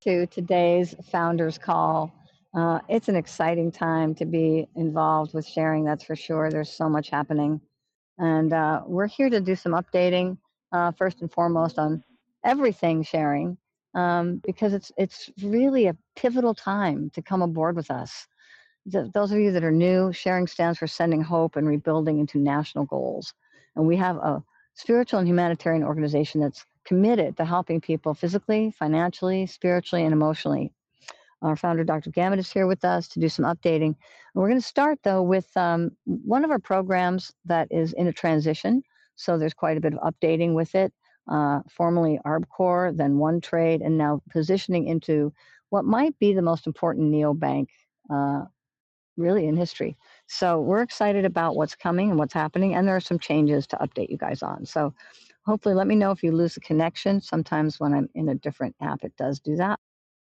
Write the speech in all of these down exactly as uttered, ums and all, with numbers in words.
To today's Founders Call. Uh, it's an exciting time to be involved with sharing, that's for sure. There's so much happening. And uh, we're here to do some updating, uh, first and foremost, on everything sharing, um, because it's, it's really a pivotal time to come aboard with us. Th- those of you that are new, sharing stands for sending hope and rebuilding into national goals. And we have a spiritual and humanitarian organization that's committed to helping people physically, financially, spiritually, and emotionally. Our founder, Doctor Gamet, is here with us to do some updating. And we're going to start, though, with um, one of our programs that is in a transition. So there's quite a bit of updating with it. Uh, formerly ArbCore, then OneTrade, and now positioning into what might be the most important neobank uh, really in history. So we're excited about what's coming and what's happening, and there are some changes to update you guys on. So hopefully let me know if you lose the connection. Sometimes when I'm in a different app, it does do that.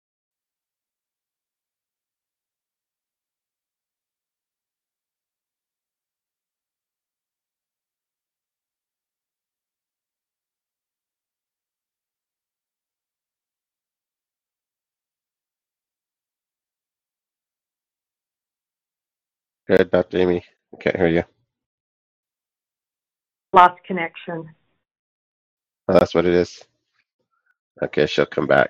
Good, Doctor Amy. I can't hear you. Lost connection. Oh, that's what it is. Okay, she'll come back.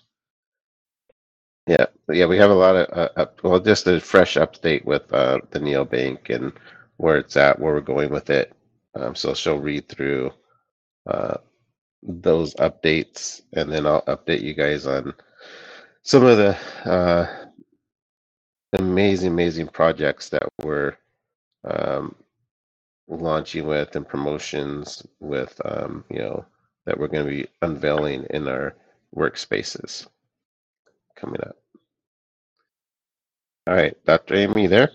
Yeah, yeah, we have a lot of uh, up, well, just a fresh update with uh, the neobank and where it's at, where we're going with it. Um, so she'll read through uh, those updates, and then I'll update you guys on some of the uh, amazing, amazing projects that we're um, launching with and promotions with, um, you know, that we're going to be unveiling in our workspaces coming up. All right, Doctor Amy, there?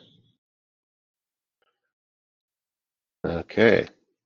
Okay.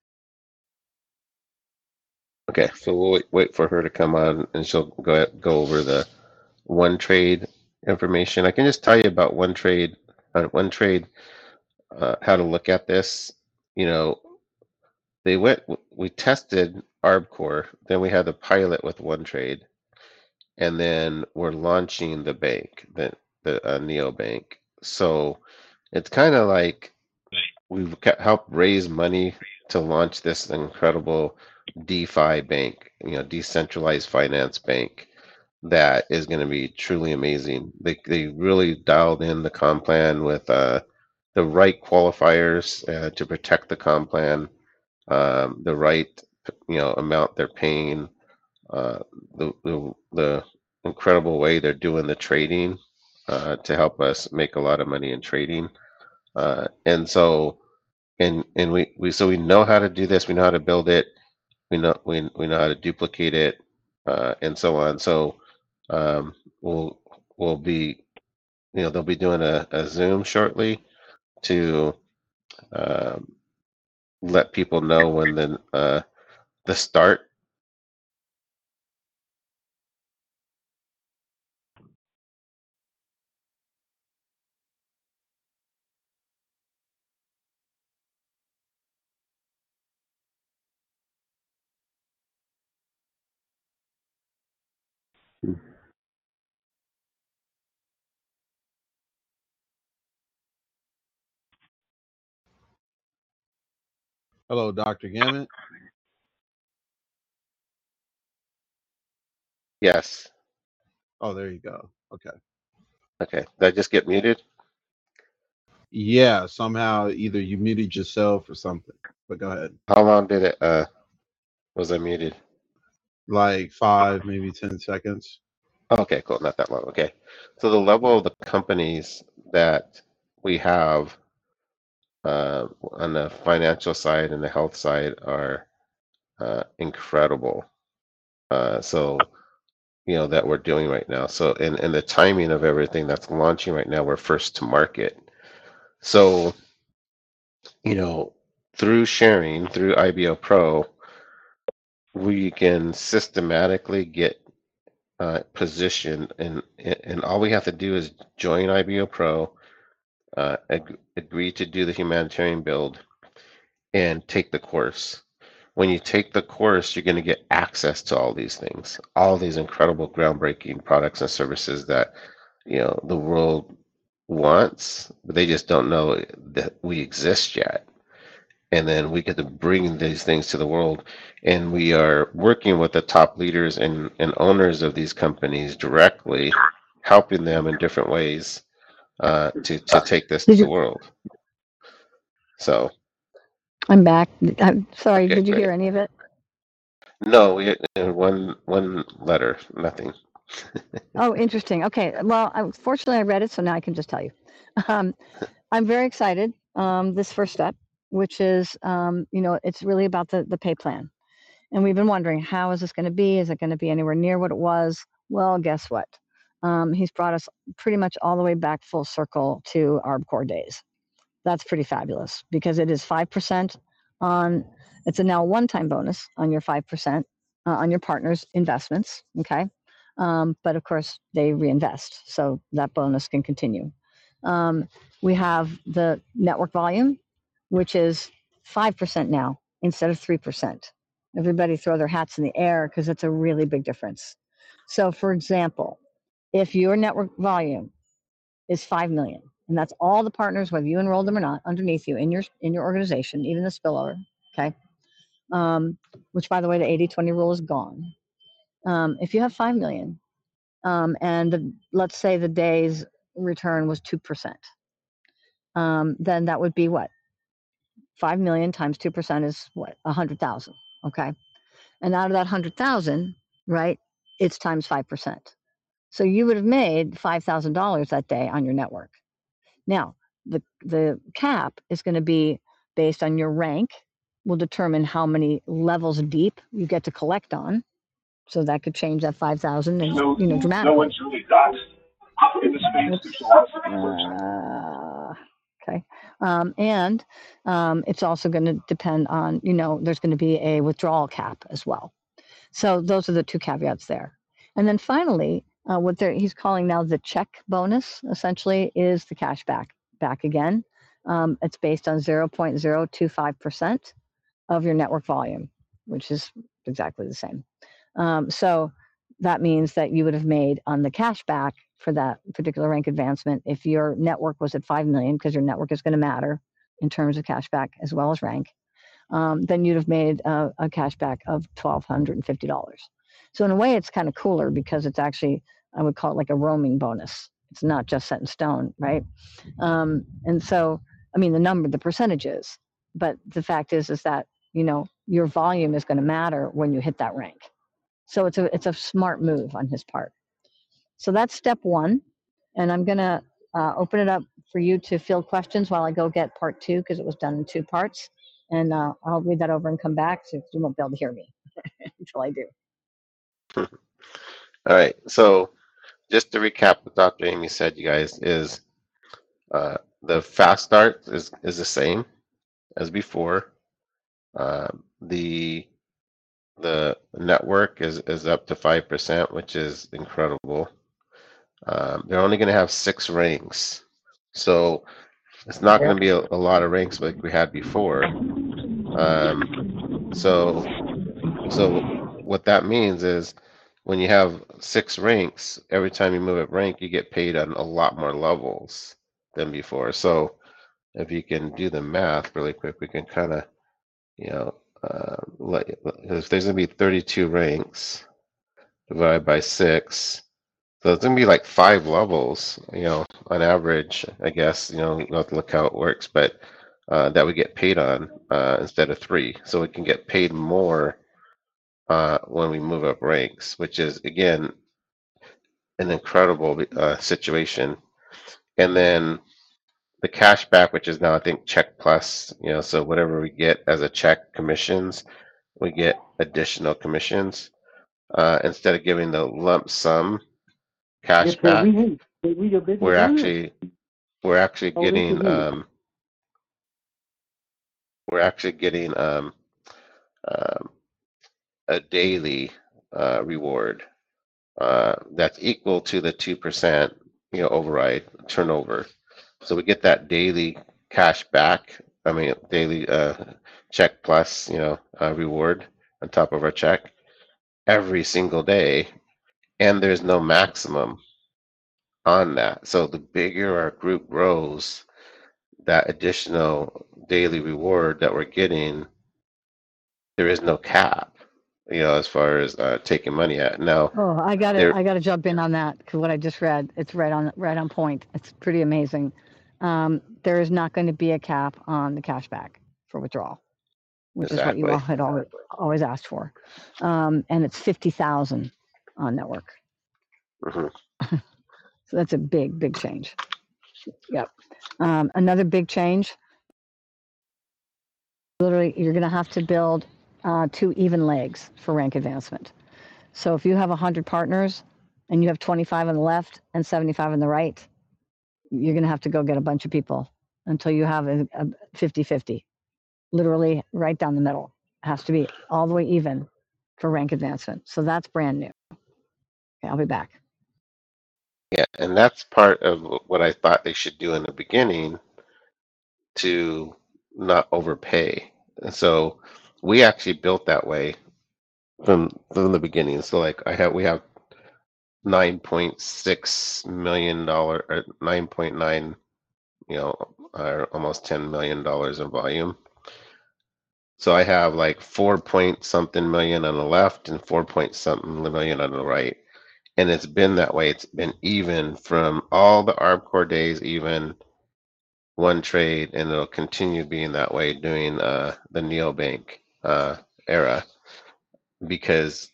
Okay, so we'll wait, wait for her to come on and she'll go go over the one trade information. I can just tell you about one trade, uh, one trade, uh, how to look at this. You know, they went, we tested ArbCore, then we had the pilot with one trade, and then we're launching the bank, the the uh, neobank. So it's kind of like we've ca- helped raise money to launch this incredible DeFi bank, you know, decentralized finance bank that is going to be truly amazing. They they really dialed in the comp plan with uh, the right qualifiers uh, to protect the comp plan, um, the right you know amount they're paying, uh, the, the the incredible way they're doing the trading uh, to help us make a lot of money in trading, uh, and so and and we, we so we know how to do this. We know how to build it. We know we we know how to duplicate it, uh, and so on. So um, we'll we'll be you know they'll be doing a, a Zoom shortly to um, let people know when the uh, the start. Hello, Doctor Gammett. Yes. Oh, there you go. Okay. Okay. Did I just get muted? Yeah, somehow either you muted yourself or something. But go ahead. How long did it? Uh, was I muted? Like five, maybe ten seconds. Okay, cool. Not that long. Okay. So the level of the companies that we have uh, on the financial side and the health side are uh, incredible. Uh, so you know that we're doing right now. So and and the timing of everything that's launching right now, we're first to market. So you know through sharing through I B O Pro, we can systematically get uh, positioned, and and all we have to do is join I B O Pro, uh, ag- agree to do the humanitarian build, and take the course. when you take the course, you're going to get access to all these things, all these incredible, groundbreaking products and services that you know the world wants, but they just don't know that we exist yet. And then we get to bring these things to the world, and we are working with the top leaders and, and owners of these companies directly, helping them in different ways uh, to to take this to Did the you? world. So, I'm back. I'm sorry. okay, Did you great. hear any of it? No, we uh, one one letter, nothing. Oh, interesting. Okay. Well, I, fortunately, I read it, so now I can just tell you. Um, I'm very excited. Um, this first step, which is, um, you know, it's really about the the pay plan, and we've been wondering how is this going to be? Is it going to be anywhere near what it was? Well, guess what? Um, he's brought us pretty much all the way back full circle to our core days. That's pretty fabulous because it is five percent on. It's a now one-time bonus on your five percent uh, on your partner's investments. Okay. Um, but of course, they reinvest, so that bonus can continue. Um, we have the network volume, which is five percent now instead of three percent. Everybody throw their hats in the air because it's a really big difference. So, for example, if your network volume is five million, and that's all the partners, whether you enrolled them or not, underneath you in your in your organization, even the spillover. Okay, um, which by the way, the eighty twenty rule is gone. Um, if you have five million, um, and the, let's say the day's return was two percent, um, then that would be what? five million times two percent is what? one hundred thousand. Okay. And out of that one hundred thousand, right, it's times five percent. So you would have made five thousand dollars that day on your network. Now, the, the cap is going to be based on your rank, will determine how many levels deep you get to collect on. So that could change that five thousand and, No, you know, no dramatically. one's really doxed in the space. Oops. There's lots of experts. Uh, okay. Um, and um, it's also going to depend on, you know, there's going to be a withdrawal cap as well. So those are the two caveats there. And then finally, uh, what he's calling now the check bonus essentially is the cash back back again. Um, it's based on zero point zero two five percent of your network volume, which is exactly the same. Um, so that means that you would have made on the cash back for that particular rank advancement if your network was at five million, because your network is going to matter in terms of cash back as well as rank. Um, then you'd have made a, a cash back of twelve fifty dollars. So in a way, it's kind of cooler because it's actually, I would call it like a roaming bonus. It's not just set in stone, right? Um, and so, I mean, the number, the percentages, but the fact is, is that, you know, your volume is going to matter when you hit that rank. So it's a, it's a smart move on his part. So that's step one. And I'm going to uh, open it up for you to field questions while I go get part two, because it was done in two parts. And uh, I'll read that over and come back, so you won't be able to hear me until I do. All right. So just to recap what Doctor Amy said, you guys, is uh, the fast start is, is the same as before. Uh, the the network is, is up to five percent, which is incredible. Um, they're only going to have six ranks. So it's not going to be a, a lot of ranks like we had before. Um, so, so what that means is when you have six ranks, every time you move up rank, you get paid on a lot more levels than before. So if you can do the math really quick, we can kind of, you know, uh, let, if there's going to be thirty-two ranks divided by six, so it's going to be like five levels, you know, on average, I guess, you know, you'll have to look how it works, but uh, that we get paid on uh, instead of three. So we can get paid more uh, when we move up ranks, which is, again, an incredible uh, situation. And then the cash back, which is now, I think, check plus, you know, so whatever we get as a check commissions, we get additional commissions. Uh, instead of giving the lump sum cash back, we're actually we're actually getting um, we're actually getting um, um, a daily uh, reward uh, that's equal to the two percent, you know, override turnover. So we get that daily cash back I mean, daily uh, check plus, you know, uh, reward on top of our check every single day, and there's no maximum on that. So the bigger our group grows, that additional daily reward that we're getting, there is no cap, you know, as far as uh, taking money at. Now, Oh, I gotta, there, I gotta jump in on that because what I just read, it's right on, right on point. It's pretty amazing. Um, there is not going to be a cap on the cashback for withdrawal, which is what you all exactly. had always, always asked for. Um, and it's fifty thousand on network. hmm So that's a big, big change. Yep. Um, another big change, literally, you're going to have to build uh, two even legs for rank advancement. So if you have one hundred partners and you have twenty-five on the left and seventy-five on the right, you're going to have to go get a bunch of people until you have a, a fifty fifty. Literally right down the middle. It has to be all the way even for rank advancement. So that's brand new. Okay, I'll be back. Yeah, and that's part of what I thought they should do in the beginning to not overpay. And so we actually built that way from from the beginning. So like I have we have nine point six million dollar or nine point nine, you know, or almost ten million dollars in volume. So I have like four point something million on the left and four point something million on the right. And it's been that way. It's been even from all the ARBCore days, even one trade, and it'll continue being that way during uh, the neobank uh, era because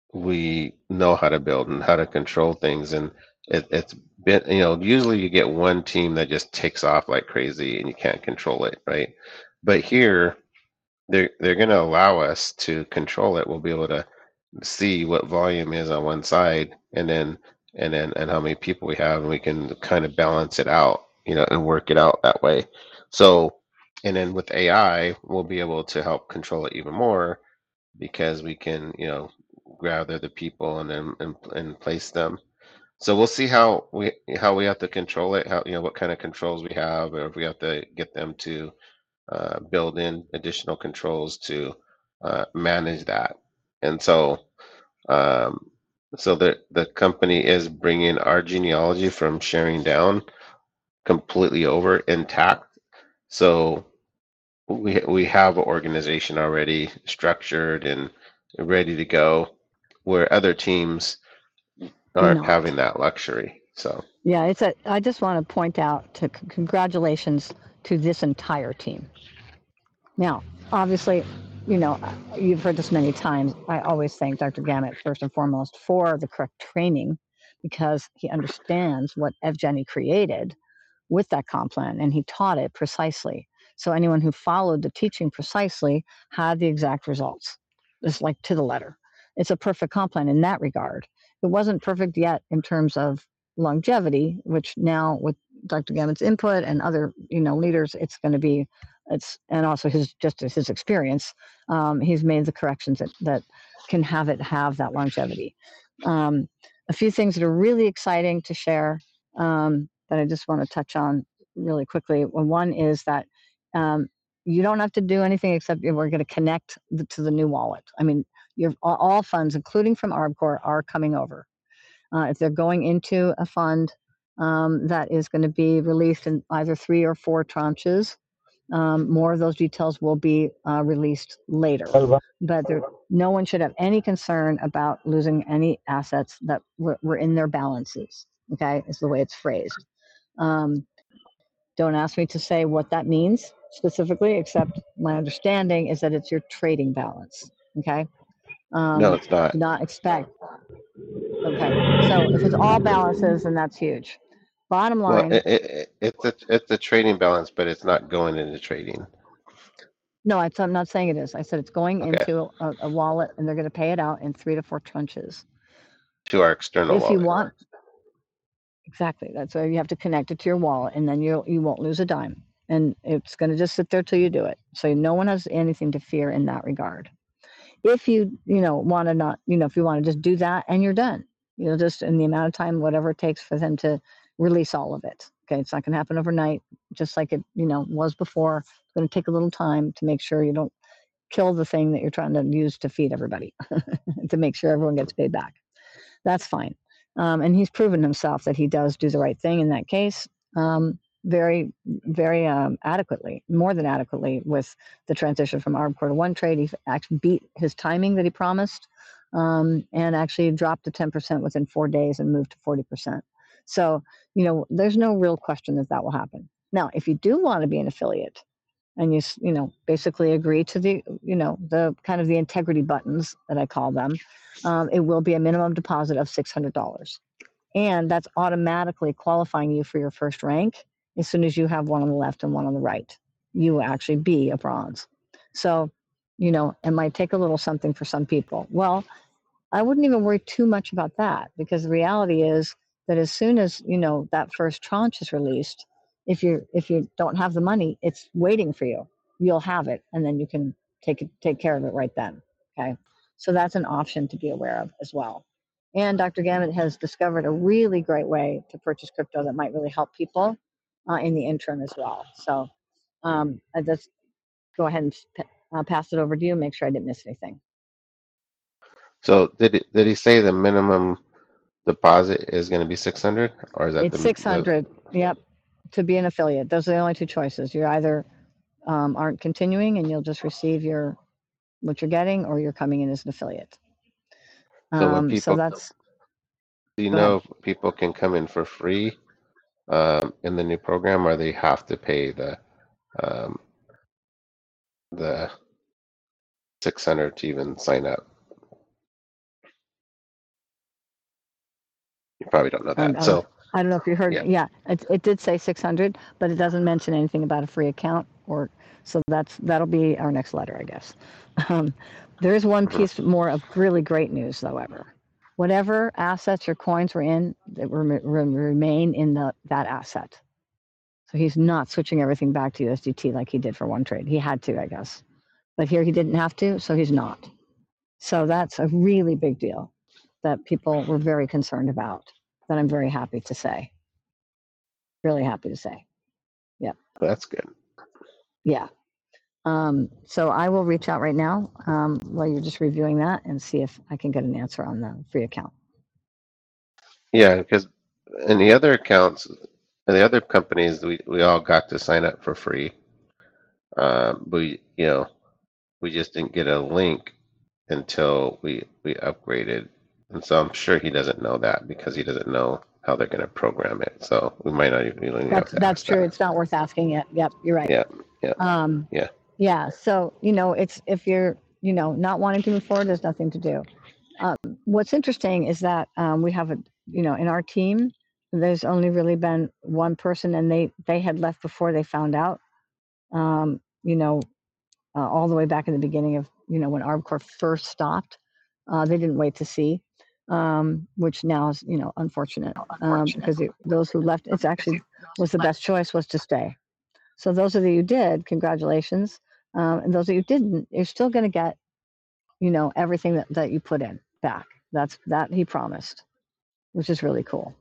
we know how to build and how to control things. And it, it's been, you know, usually you get one team that just takes off like crazy and you can't control it, right? But here, they're they're going to allow us to control it. We'll be able to see what volume is on one side, and then and then and how many people we have, and we can kind of balance it out, you know, and work it out that way. So, and then with A I, we'll be able to help control it even more because we can, you know, gather the people and then and, and place them. So we'll see how we how we have to control it, how, you know, what kind of controls we have, or if we have to get them to uh, build in additional controls to uh, manage that. And so, um, so the the company is bringing our genealogy from sharing down completely over intact. So we we have an organization already structured and ready to go, where other teams aren't Not. having that luxury. So Yeah, it's a, I just want to point out to c- congratulations to this entire team. Now, obviously, you know, you've heard this many times. I always thank Doctor Gamet first and foremost for the correct training because he understands what Evgeny created with that comp plan and he taught it precisely. So anyone who followed the teaching precisely had the exact results. It's like to the letter. It's a perfect comp plan in that regard. It wasn't perfect yet in terms of longevity, which now with Doctor Gamet's input and other, you know, leaders, it's going to be, it's, and also his, just his experience, um, he's made the corrections that, that can have it have that longevity. Um, a few things that are really exciting to share um, that I just want to touch on really quickly. Well, one is that um, you don't have to do anything except we're going to connect the, to the new wallet. I mean, your all funds, including from ARBCore, are coming over. Uh, if they're going into a fund um, that is going to be released in either three or four tranches, um, more of those details will be uh, released later. But there, no one should have any concern about losing any assets that were, were in their balances. Okay, is the way it's phrased. Um, don't ask me to say what that means specifically, except my understanding is that it's your trading balance. Okay. Um, no, it's not. do not expect. Okay. So if it's all balances, then that's huge. Bottom Well, line. it, it, it's a it's a trading balance, but it's not going into trading. No, I'm not saying it is. I said it's going Okay. into a, a wallet and they're going to pay it out in three to four tranches. To our external If wallet. you want. Exactly. That's why you have to connect it to your wallet and then you you won't lose a dime. And it's going to just sit there till you do it. So no one has anything to fear in that regard. If you, you know, want to not, you know, if you want to just do that and you're done, you know, just in the amount of time, whatever it takes for them to release all of it. Okay, it's not going to happen overnight, just like it, you know, was before. It's going to take a little time to make sure you don't kill the thing that you're trying to use to feed everybody, to make sure everyone gets paid back. That's fine. Um, and he's proven himself that he does do the right thing in that case, um, very, very um, adequately, more than adequately, with the transition from ARBCore to one trade. He actually beat his timing that he promised, um, and actually dropped to ten percent within four days and moved to forty percent. So, you know, there's no real question that that will happen. Now, if you do want to be an affiliate, and you you know basically agree to the you know the kind of the integrity buttons that I call them, um, it will be a minimum deposit of six hundred dollars, and that's automatically qualifying you for your first rank. As soon as you have one on the left and one on the right, you will actually be a bronze. So, you know, it might take a little something for some people. Well, I wouldn't even worry too much about that, because the reality is that as soon as, you know, that first tranche is released, if you if you don't have the money, it's waiting for you. You'll have it, and then you can take it, take care of it right then. Okay, so that's an option to be aware of as well. And Doctor Gamet has discovered a really great way to purchase crypto that might really help people uh, in the interim as well. So um, I just go ahead and uh, pass it over to you. Make sure I didn't miss anything. So did it, did he say the minimum deposit is going to be six hundred, or is that It's the, six the hundred. Yep, to be an affiliate. Those are the only two choices. You either um, aren't continuing and you'll just receive your what you're getting, or you're coming in as an affiliate. so when Um, so people, that's do you go ahead. know if people can come in for free um, in the new program, or they have to pay the um, the six hundred to even sign up? You probably don't know I that. don't know. So I don't know if you heard. yeah, Yeah, it, it did say six hundred, but it doesn't mention anything about a free account, or so that's that'll be our next letter, I guess. Um, there is one mhm. piece more of really great news, however. Whatever assets or coins were in, that rem- rem- remain in the that asset. So he's not switching everything back to U S D T like he did for one trade. He had to, I guess, but here he didn't have to, so he's not. So that's a really big deal that people were very concerned about, that I'm very happy to say. Really happy to say. Yep. That's good. Yeah. Um, so I will reach out right now um, while you're just reviewing that and see if I can get an answer on the free account. Yeah, because in the other accounts, in the other companies, we, we all got to sign up for free. Um, we, you know, we just didn't get a link until we we upgraded, and so I'm sure he doesn't know that because he doesn't know how they're going to program it. So we might not even, we don't even have That's to that's ask true. that. It's not worth asking yet. Yep, you're right. Yeah, yeah, Um, yeah. yeah. So you know, it's if you're you know not wanting to move forward, there's nothing to do. Um, what's interesting is that um, we have a you know in our team, there's only really been one person, and they they had left before they found out. Um, you know, uh, all the way back in the beginning of you know when ARBCore first stopped. Uh, they didn't wait to see, um, which now is you know unfortunate um, because it, those who left, it's actually was the best choice was to stay. So those of you who did, congratulations, um, and those of you who didn't, you're still going to get you know everything that, that you put in back. That's that he promised, which is really cool.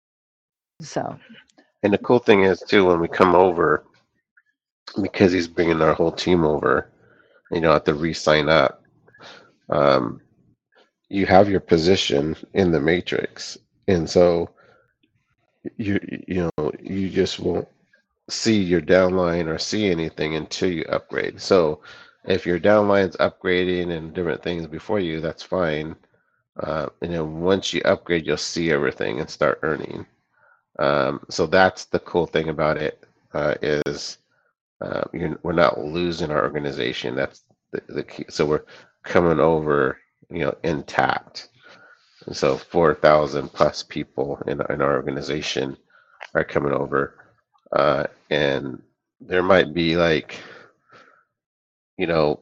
So And the cool thing is too, when we come over, because he's bringing our whole team over, you don't have to re-sign up. Um, you have your position in the matrix, and so you you know you just won't see your downline or see anything until you upgrade. So if your downline's upgrading and different things before you, that's fine. Uh, and then once you upgrade, you'll see everything and start earning. Um, so that's the cool thing about it, uh, is uh, you're, we're not losing our organization. That's the, the key. So we're coming over, you know, intact. And so four thousand plus people in, in our organization are coming over. Uh, and there might be like, you know,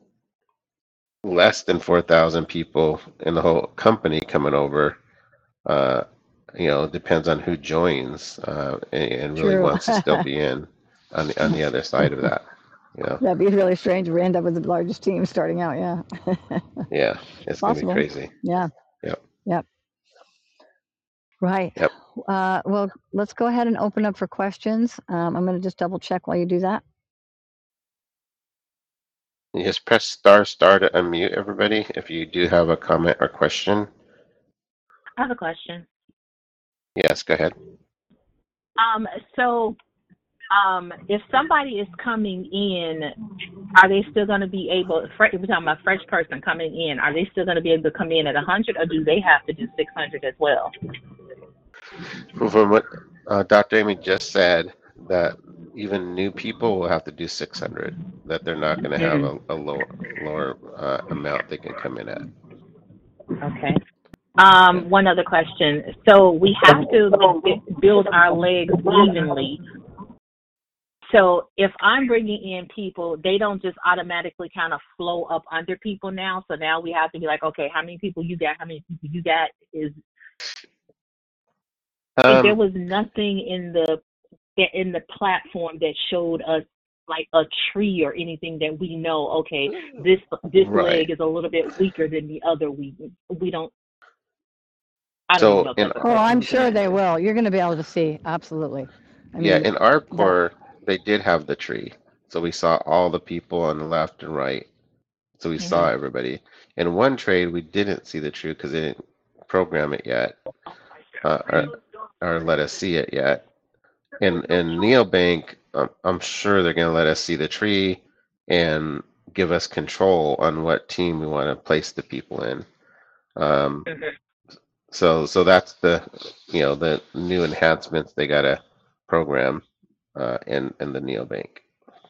less than four thousand people in the whole company coming over. Uh, you know, it depends on who joins uh, and, and really true. wants to still be in on the on the other side of that. You know, That'd be really strange if we end up with the largest team starting out. Yeah. yeah, it's gonna be Possible. crazy. Yeah. Yep. Yep. Right. Yep. Uh, well, let's go ahead and open up for questions. Um, I'm going to just double check while you do that. You just press star star to unmute everybody if you do have a comment or question. I have a question. Yes, go ahead. Um, so, um, if somebody is coming in, are they still going to be able? If we're talking about a fresh person coming in, are they still going to be able to come in at one hundred, or do they have to do six hundred as well? From what uh, Doctor Amy just said, that even new people will have to do six hundred. That they're not going to have a, a lower lower uh, amount they can come in at. Okay. Um, one other question. So we have to build our legs evenly. So if I'm bringing in people, they don't just automatically kind of flow up under people now. So now we have to be like, okay, how many people you got? How many people you got? Is Um, if there was nothing in the in the platform that showed us like a tree or anything that we know, okay, this this Right. leg is a little bit weaker than the other. We we don't. I don't So even know if in- that's a Oh, question I'm we can sure they answer. will. You're going to be able to see. Absolutely. I yeah, mean, in our core, they did have the tree. So we saw all the people on the left and right. So we Mhm. saw everybody. In one trade, we didn't see the tree because they didn't program it yet, uh, or, or let us see it yet. In in Neobank, um, I'm sure they're going to let us see the tree and give us control on what team we want to place the people in. Um, Mhm. so so that's the you know the new enhancements they got to program uh, in in the Neobank.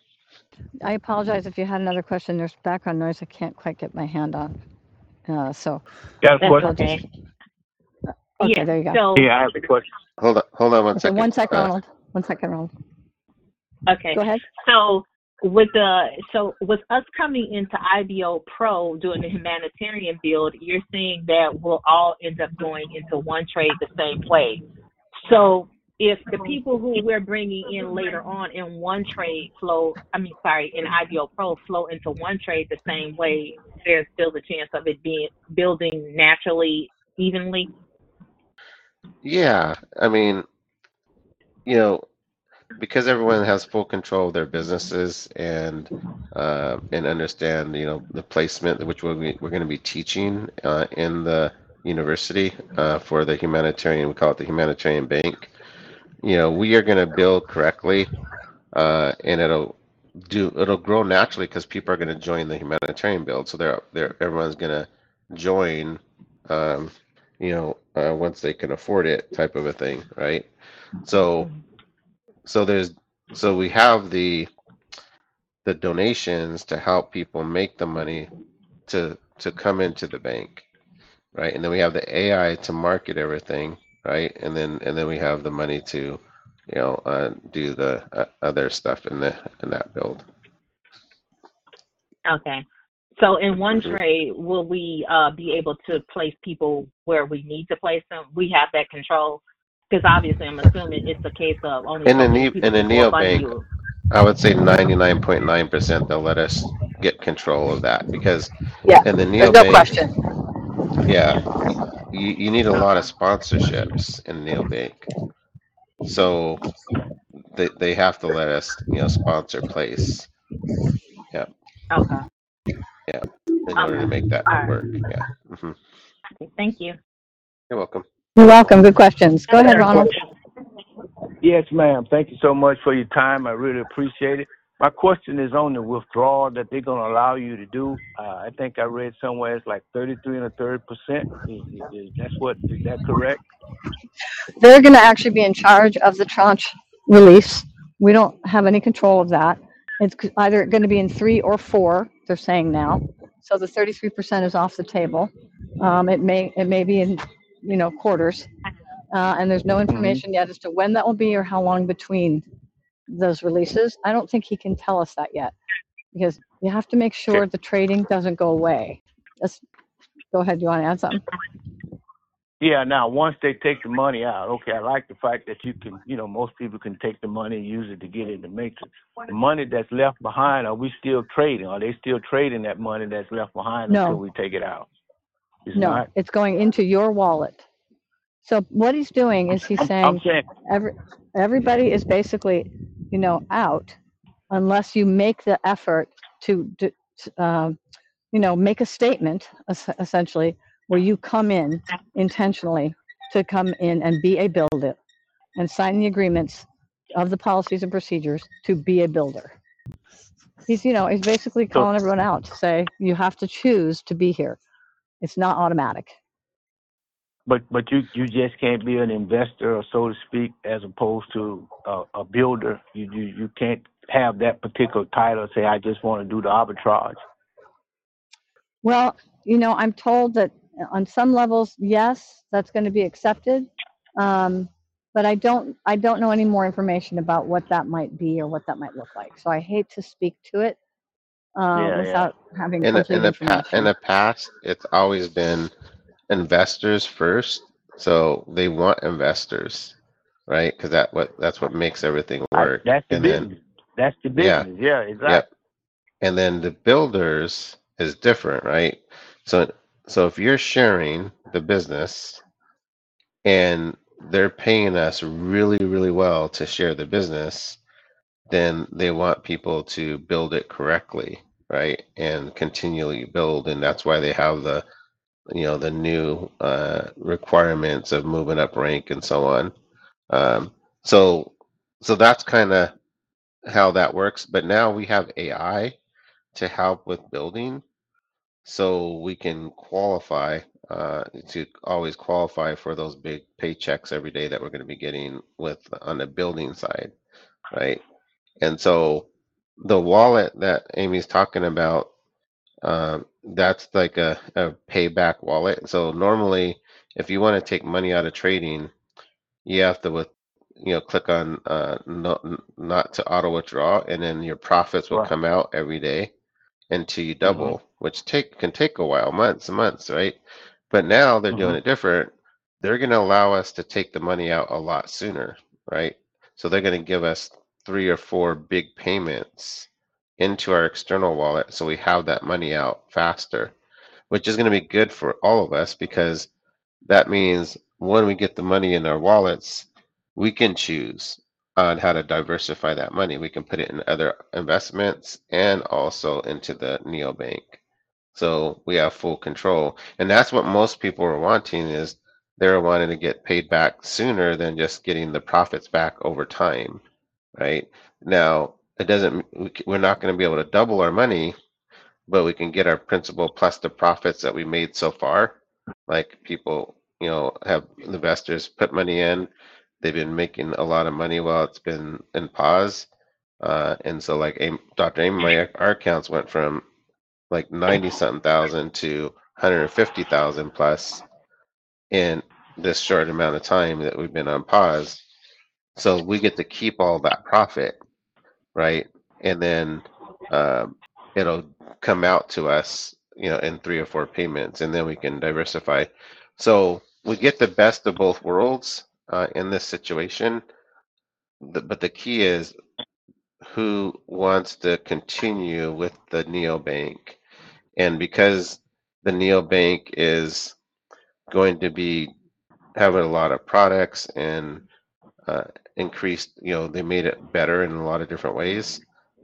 I apologize if you had another question. There's background noise. I can't quite get my hand on. Uh, so, Got a That's question? okay. okay, Yeah. there you go. So Yeah, I have a question. Hold on, hold on one Okay, second. one second, Uh, Ronald. One second, Ronald. okay. Go ahead. So with the so with us coming into I B O Pro doing the humanitarian build, you're saying that we'll all end up going into one trade the same way. So if the people who we're bringing in later on in one trade flow, I mean, sorry, in I B O Pro flow into one trade the same way, there's still the chance of it being building naturally, evenly. yeah, I mean, you know, because everyone has full control of their businesses and uh, and understand, you know, the placement, which we'll be, we're going to be teaching uh, in the university uh, for the humanitarian. We call it the humanitarian bank. You know, we are going to build correctly, uh, and it'll do it'll grow naturally because people are going to join the humanitarian build. So they're they're everyone's going to join, um, you know, uh, once they can afford it, type of a thing, right? So so there's so we have the the donations to help people make the money to to come into the bank, right? And then we have the A I to market everything, right? And then and then we have the money to, you know, uh, do the uh, other stuff in the in that build. Okay. So in one Mhm. trade, will we uh, be able to place people where we need to place them? We have that control? Because obviously I'm assuming it's a case of only In so the many ne- people in the can go up under neobank, you. I would say ninety-nine point nine percent they'll let us get control of that because Yeah, in the there's no neobank, question. yeah, you, you need a lot of Okay. sponsorships in neobank. So they they have to let us, you know, sponsor place. Yeah, Okay. yeah, in order to Okay. make that All right. work. Yeah. hmm Thank you. You're welcome. You're welcome. Good questions. Go ahead, Ronald. Yes, ma'am. Thank you so much for your time. I really appreciate it. My question is on the withdrawal that they're going to allow you to do. Uh, I think I read somewhere it's like thirty-three and a third percent. Is, is, is that's what is that correct? They're going to actually be in charge of the tranche release. We don't have any control of that. It's either going to be in three or four, they're saying now. So the thirty-three percent is off the table. Um, it may it may be in, you know, quarters. Uh, and there's no information yet as to when that will be or how long between those releases. I don't think he can tell us that yet because you have to make sure the trading doesn't go away. Let's go ahead. You want to add something? Yeah. Now, once they take the money out, okay, I like the fact that you can, you know, most people can take the money and use it to get in the matrix. The money that's left behind, are we still trading? Are they still trading that money that's left behind No. until we take it out? It's No, not? it's going into your wallet. So what he's doing is he's I'm, I'm saying saying, every, everybody is basically, you know, out unless you make the effort to, to um, you know, make a statement es- essentially where you come in intentionally to come in and be a builder and sign the agreements of the policies and procedures to be a builder. He's, you know, he's basically so, calling everyone out to say you have to choose to be here. It's not automatic. but but you you just can't be an investor, so to speak, as opposed to a, a builder. You, you you can't have that particular title. Say, I just want to do the arbitrage. Well, you know, I'm told that on some levels, yes, that's going to be accepted. Um, but I don't, I don't know any more information about what that might be or what that might look like. So I hate to speak to it uh, Yeah, yeah. without having In the in complete the pa- in information. the past, it's always been investors first, so they want investors, right? Because that what that's what makes everything I, work. that's the And then business. That's the yeah, business. Yeah, exactly. yep. And then the builders is different, right? So so if you're sharing the business and they're paying us really, really well to share the business, then they want people to build it correctly, right? And continually build. And that's why they have the, you know, the new uh, requirements of moving up rank and so on. Um, so, so that's kind of how that works. But now we have A I to help with building, so we can qualify uh, to always qualify for those big paychecks every day that we're going to be getting with on the building side, right? And so the wallet that Amy's talking about, um, that's like a, a payback wallet. So normally, if you want to take money out of trading, you have to with you know click on uh, not not to auto withdraw, and then your profits will Right. come out every day until you Mhm. double, which take can take a while, months and months, right? But now they're doing Mhm. it different. They're going to allow us to take the money out a lot sooner, right? So they're going to give us three or four big payments into our external wallet, so we have that money out faster, which is going to be good for all of us because that means when we get the money in our wallets, we can choose on how to diversify that money. We can put it in other investments and also into the neobank. So we have full control. And that's what most people are wanting is they're wanting to get paid back sooner than just getting the profits back over time, right? Now, it doesn't, we're not going to be able to double our money, but we can get our principal plus the profits that we made so far. Like people, you know, have investors put money in, they've been making a lot of money while it's been in pause. Uh, and so, like Am- Doctor Amy, my our accounts went from like ninety something thousand to one hundred fifty thousand plus in this short amount of time that we've been on pause. So we get to keep all that profit, right? And then um, it'll come out to us, you know, in three or four payments, and then we can diversify. So we get the best of both worlds uh, in this situation. The, but the key is who wants to continue with the neobank, and because the neobank is going to be having a lot of products and uh, increased, you know, they made it better in a lot of different ways.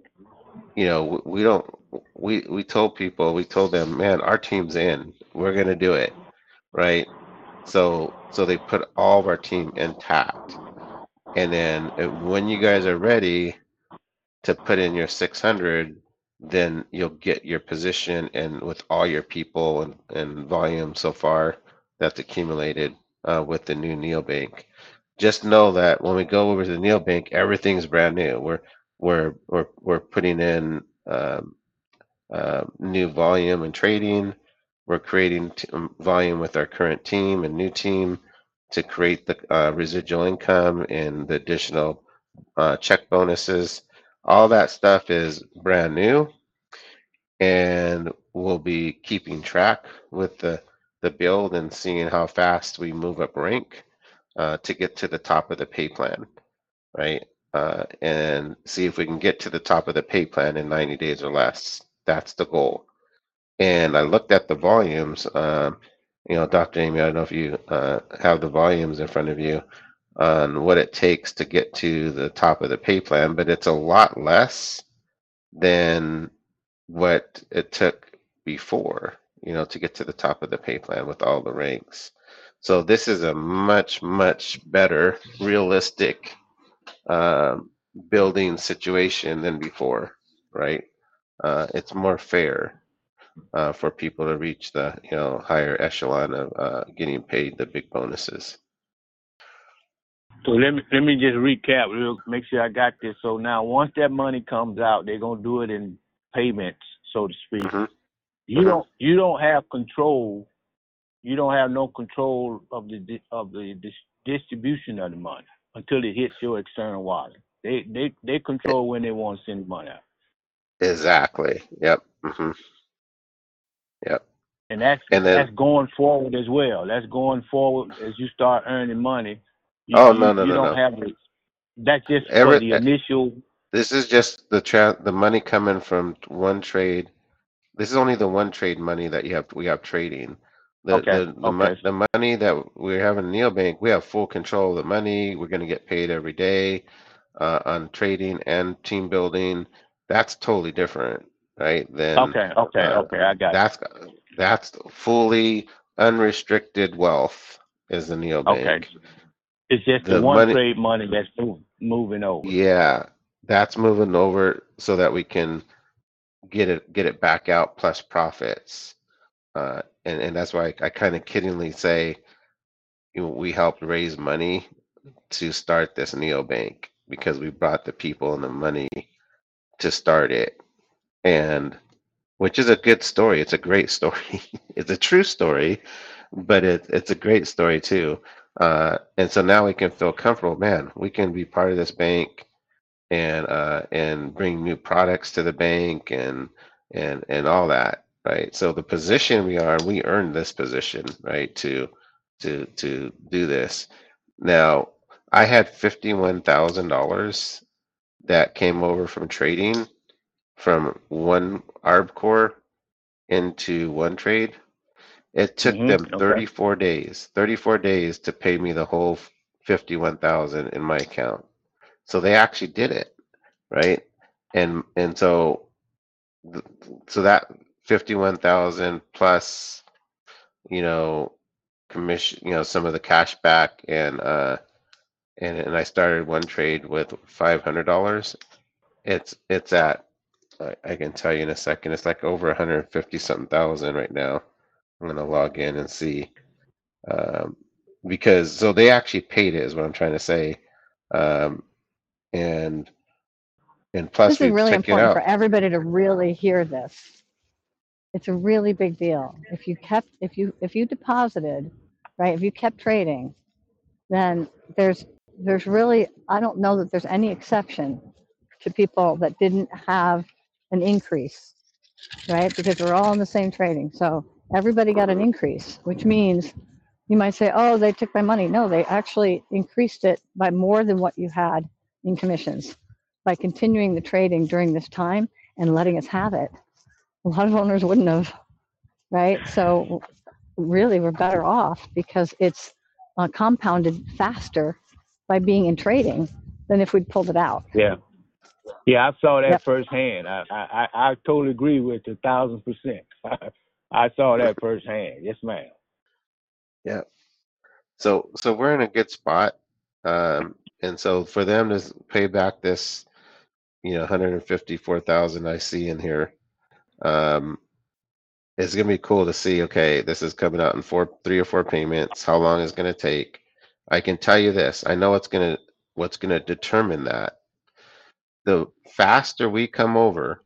You know, we, we don't. We we told people, we told them, man, our team's in. We're gonna do it, right? So so they put all of our team intact, and then uh, when you guys are ready to put in your six hundred, then you'll get your position and with all your people and, and volume so far that's accumulated uh, with the new neobank. Just know that when we go over to the neobank, everything's brand new. We're we're we're we're putting in um, uh, new volume and trading. We're creating t- um, volume with our current team and new team to create the uh, residual income and the additional uh, check bonuses. All that stuff is brand new, and we'll be keeping track with the the build and seeing how fast we move up rank uh, to get to the top of the pay plan, right? Uh, and see if we can get to the top of the pay plan in ninety days or less. That's the goal. And I looked at the volumes. Um, you know, Doctor Amy, I don't know if you uh, have the volumes in front of you on what it takes to get to the top of the pay plan, but it's a lot less than what it took before, you know, to get to the top of the pay plan with all the ranks. So this is a much, much better, realistic um, building situation than before, right? Uh, it's more fair uh, for people to reach the, you know, higher echelon of uh, getting paid the big bonuses. So let me let me just recap real, make sure I got this. So now once that money comes out, they're gonna do it in payments, so to speak. Mm-hmm. You Mhm. don't you don't have control. You don't have no control of the di- of the dis- distribution of the money until it hits your external wallet. They they they control when they want to send the money out, Exactly. Yep. hmm Yep. and that's And then, that's going forward as well. That's going forward as you start earning money. You oh you, no, no, you no, don't no. have the. That's just for Every the eh, initial. this is just the tra- the money coming from one trade. This is only the one trade money that you have. We have trading. The Okay. the the, mo- Okay. the money that we have in Neobank, we have full control of the money. We're going to get paid every day uh, on trading and team building. That's totally different, right? Then Okay. Okay. uh, Okay. I got that's that's fully unrestricted wealth is the you. Okay. Neobank. It's just the The one money, trade money that's move, moving over. yeah, that's moving over so that we can get it get it back out plus profits. Uh, and and that's why I, I kind of kiddingly say, you know, we helped raise money to start this neobank because we brought the people and the money to start it, and which is a good story. It's a great story. It's a true story, but it, it's a great story too. Uh, and so now we can feel comfortable. Man, we can be part of this bank and uh, and bring new products to the bank and and and all that, right? So the position we are, we earned this position, right? To to to do this. Now, I had fifty-one thousand dollars that came over from trading from one ArbCore into one trade. It took them Mm-hmm. Okay. thirty-four days, thirty-four days to pay me the whole fifty-one thousand in my account. So they actually did it, right? And and so th- so that fifty-one thousand plus, you know, commission, you know, some of the cash back and uh and and I started one trade with five hundred dollars. It's it's at I, I can tell you in a second. It's like over one hundred fifty something thousand right now. I'm gonna log in and see um, because so they actually paid it is what I'm trying to say, um, and and plus This is we really took it important for out. everybody to really hear this. It's a really big deal. If you kept, if you, if you deposited, right, if you kept trading, then there's, there's really, I don't know that there's any exception to people that didn't have an increase, right? Because we're all in the same trading. So everybody got an Mhm. increase, which means you might say, oh, they took my money. No, they actually increased it by more than what you had in commissions by continuing the trading during this time and letting us have it. A lot of owners wouldn't have, right? So really, we're better off because it's uh, compounded faster by being in trading than if we'd pulled it out. Yeah. Yeah. I saw that Yep. firsthand. I I I, I totally agree with you, a thousand percent. I saw that firsthand. Yes, ma'am. Yeah. So so we're in a good spot, um, and so for them to s- pay back this, you know, one hundred fifty-four thousand I see in here, um, it's gonna be cool to see. Okay, this is coming out in four, three or four payments. How long is it gonna take? I can tell you this. I know it's gonna what's gonna determine that. The faster we come over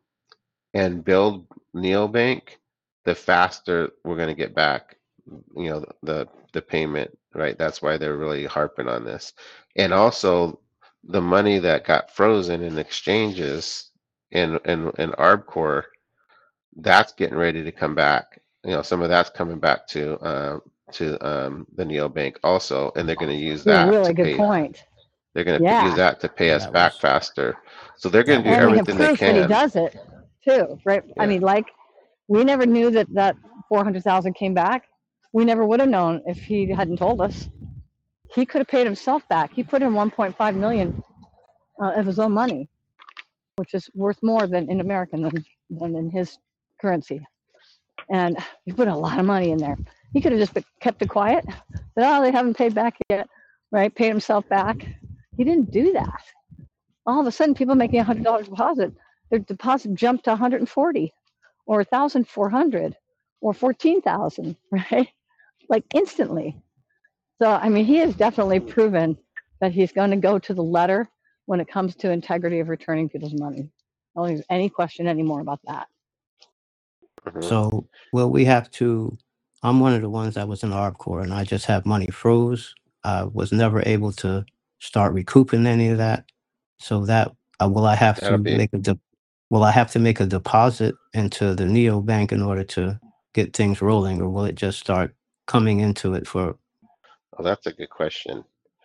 and build neobank, the faster we're gonna get back, you know, the the payment, right? That's why they're really harping on this. And also the money that got frozen in exchanges in in in ArbCore, that's getting ready to come back. You know, some of that's coming back to um to um the neobank also, and they're going to use Yeah, that to really good pay. point. They're going to use Yeah. that to pay Yeah, us that back was faster. So they're going that to do was And we good. have everything they proof that he can. does it too, right? I Yeah. mean, like, we never knew that that four hundred thousand came back. we never would have known if he hadn't told us. He could have paid himself back. He put in one point five million uh, of his own money, which is worth more than in American than, than in his currency. And he put a lot of money in there. He could have just kept it quiet. But, oh, they haven't paid back yet, right? Paid himself back. He didn't do that. All of a sudden, people making a hundred dollars deposit, their deposit jumped to one hundred forty, or one thousand four hundred, or fourteen thousand, right? Like instantly. So, I mean, he has definitely proven that he's going to go to the letter when it comes to integrity of returning people's money. I don't think there's any question anymore about that. Mhm. So, will we have to? I'm one of the ones that was in ARB Corps, and I just have money froze. I was never able to start recouping any of that. So that uh, will I have That'll to be make a de- will I have to make a deposit into the neobank in order to get things rolling, or will it just start coming into it for? oh, that's a good question.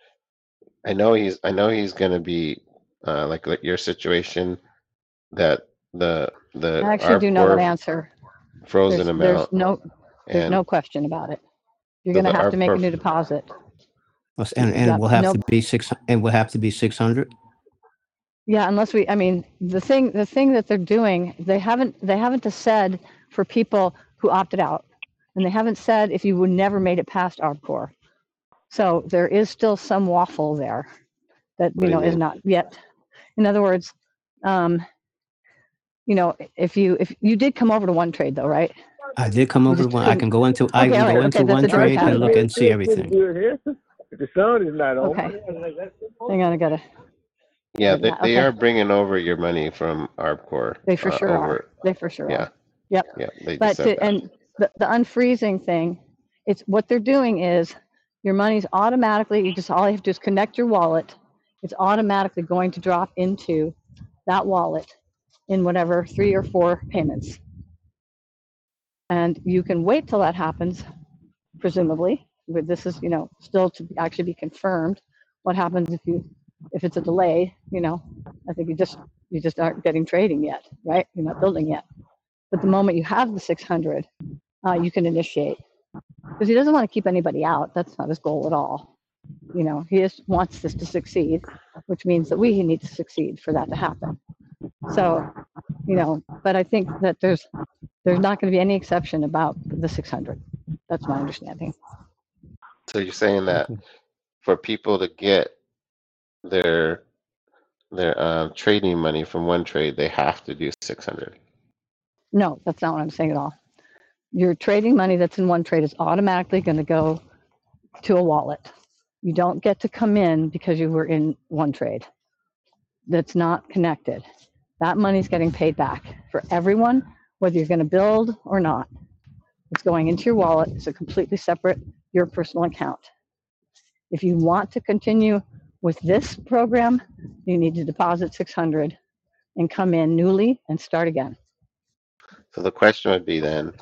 I know he's I know he's gonna be uh, like like your situation that the the I actually do know that ARPCOR answer. frozen There's, there's amount no, there's and no question about it. You're so going to the have to make a ARPCOR new deposit. And You and it got will have no, to be six. It will have to be six hundred. yeah, unless we, I mean, the thing, the thing that they're doing, they haven't, they haven't said for people who opted out, and they haven't said if you would never made it past ARPCOR. So there is still some waffle there that, what you do you know, is mean? not yet. In other words, um, you know, if you, if you did come over to One Trade though, right? I did come You over to just one. I couldn't, can go into. I okay, can all go right, into okay, that's one a different trade and look category. and see everything. Good here. The sun is not on. Okay, hang on, I gotta Yeah, get they, that, they okay. are bringing over your money from ARPCOR They for uh, sure are, over. they for sure Yeah, are. Yep. yeah, they just But said to, that. and the, the unfreezing thing, it's what they're doing is your money's automatically, you just, all you have to do is connect your wallet. It's automatically going to drop into that wallet in whatever three or four payments. And you can wait till that happens, presumably, but this is, you know, still to actually be confirmed. What happens if you, if it's a delay, you know, I think you just, you just aren't getting trading yet, right? You're not building yet. But the moment you have the six hundred, uh, you can initiate. Because he doesn't want to keep anybody out. That's not his goal at all. You know, he just wants this to succeed, which means that we need to succeed for that to happen. So, you know, but I think that there's there's not going to be any exception about the six hundred. That's my understanding. So you're saying that Okay. for people to get their their um, trading money from One Trade, they have to do six hundred. No, that's not what I'm saying at all. Your trading money that's in One Trade is automatically going to go to a wallet. You don't get to come in because you were in One Trade. That's not connected. That money's getting paid back for everyone, whether you're going to build or not. It's going into your wallet. It's a completely separate, your personal account. If you want to continue with this program, you need to deposit six hundred and come in newly and start again. So the question would be then,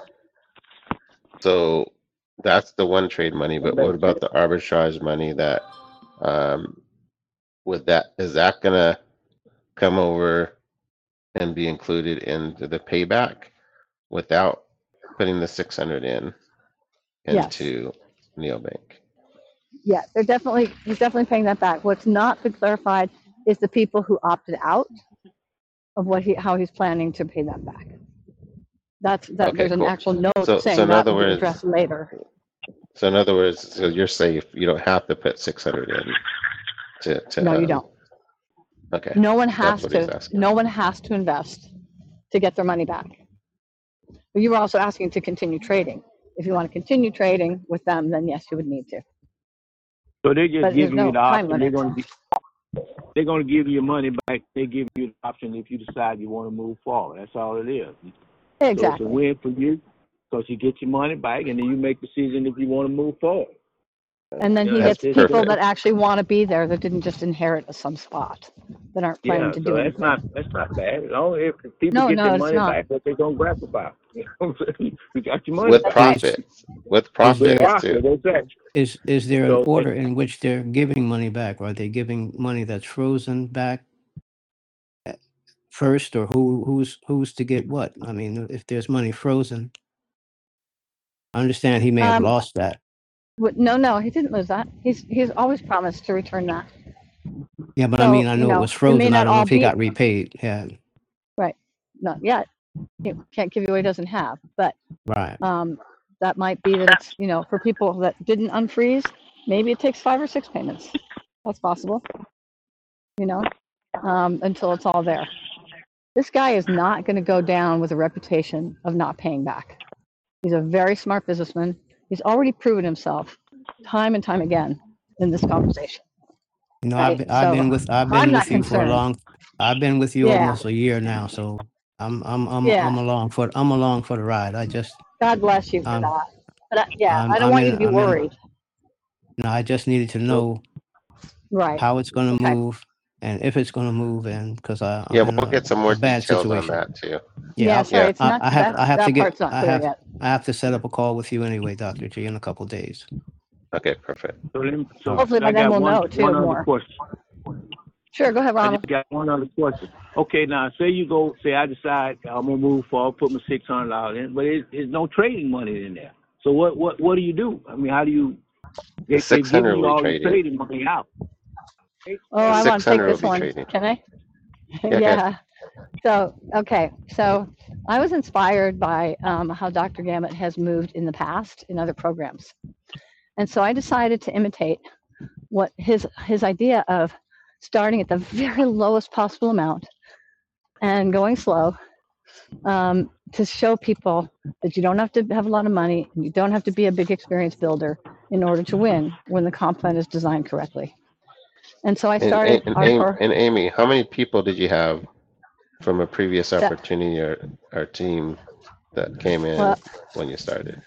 so that's the One Trade money, but what about the arbitrage money that um, with that, is that gonna come over and be included into the payback without putting the six hundred in Yes. into Neobank? Yeah, they're definitely, he's definitely paying that back. What's not been clarified is the people who opted out of what he, how he's planning to pay that back. That's, that, Okay, there's an cool. actual note So, so saying in that other will be words, addressed later. so in other words, so you're safe. You don't have to put six hundred in to to. No, you um, don't. Okay, No one that's has what he's to, asking. no one has to invest to get their money back. But you were also asking to continue trading. If you want to continue trading with them, then yes, you would need to. So they're just But there's giving you no the time option. They're limit. going to be, they're going to give you your money back. They give you the option if you decide you want to move forward. That's all it is. So it's a Exactly. win for you because you get your money back, and then you make the decision if you want to move forward. And then You he know, That's gets that's people it. that perfect. actually want to be there that didn't just inherit some spot, that aren't planning Yeah, to so do that's anything. not that's not bad. As long as if people No, get no, their it's money not. back, what they gonna grab about? You know what I'm saying? You got your money With back. profit, with Is profit With there too. profit, exactly. is is there an So order in which they're giving money back? Are they giving money that's frozen back first, or who who's who's to get what? I mean, if there's money frozen, I understand he may have Um, lost that. What- No, no, he didn't lose that. He's he's always promised to return that. Yeah, but I So, mean, I you know it know, was it may frozen. I not don't know all if he be got repaid. Yeah, right. Not yet. He can't give you what he doesn't have. But right. um, that might be that it's, you know, for people that didn't unfreeze, maybe it takes five or six payments. That's possible, you know, um, until it's all there. This guy is not going to go down with a reputation of not paying back. He's a very smart businessman. He's already proven himself time and time again in this conversation. You know, I've Right. been, I've been So with I've I'm been not with you for a concerned. long. I've been with you Yeah. almost a year now, so I'm I'm I'm Yeah. I'm along for I'm along for the ride. I just God bless you for um that. But I, yeah, I'm I don't I'm want you in to be I'm in. worried. You know, I just needed to So, know Right. how it's going to Okay. move and if it's going to move, and because I I'm Yeah, in we'll a, get some more a bad details on situation. that too. Yeah. Yeah, Sorry, Yeah. it's I, not I have that I have to that get part's not I clear have yet. I have to set up a call with you anyway, Doctor G, in a couple of days. Okay, perfect. so, let me, so All right. Hopefully by I then got we'll one know one too other more. question. Sure. Go ahead, I Ronald. just got one other question. Okay, now say you go, say I decide I'm gonna move forward, put my six hundred dollars in, but it's, it's no trading money in there. So what what what do you do? I mean, how do you? The They, they've six given hundred you will be all the trading. trading money out. Oh, The I want six to take hundred will this be one. trading. Can I? Yeah, good. Yeah. So, okay. So I was inspired by um, how Doctor Gamet has moved in the past in other programs. And so I decided to imitate what his his idea of starting at the very lowest possible amount and going slow, um, to show people that you don't have to have a lot of money and you don't have to be a big experience builder in order to win when the comp plan is designed correctly. And so I And started and and, hardcore. and Amy, how many people did you have from a previous Set, opportunity or our team that came in well, when you started?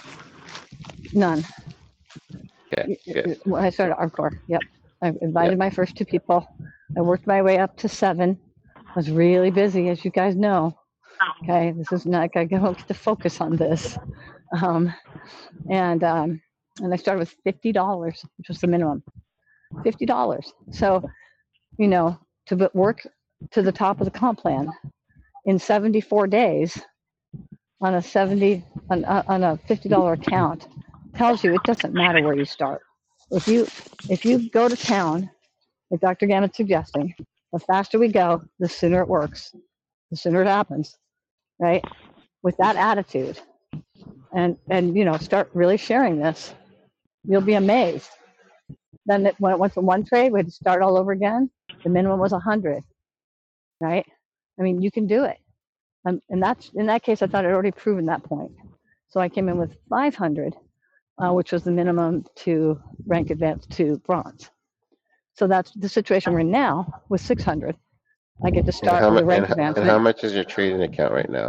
none. Okay, Y- y- good. y- When I started hardcore, yep. I Yeah. invited my first two people. I worked my way up to seven. I was really busy, as you guys know. Okay, this is not, I don't get to focus on this. Um, and um, and I started with fifty dollars, which was the minimum. fifty dollars. So, you know, to b- work to the top of the comp plan in seventy-four days on a seventy on, a- on a fifty dollar account tells you it doesn't matter where you start. If you if you go to town, like Doctor Gammet's suggesting, the faster we go, the sooner it works, the sooner it happens, right? With that attitude, and and you know, start really sharing this, you'll be amazed. Then it, when it went from one trade, we had to start all over again. The minimum was a hundred, right? I mean, you can do it. Um, and that's in that case, I thought I'd already proven that point. So I came in with five hundred, uh, which was the minimum to rank advanced to bronze. So that's the situation we're in now with six hundred. I get to And start how with much a and, rank ho- and how advancement. much is your trading account right now?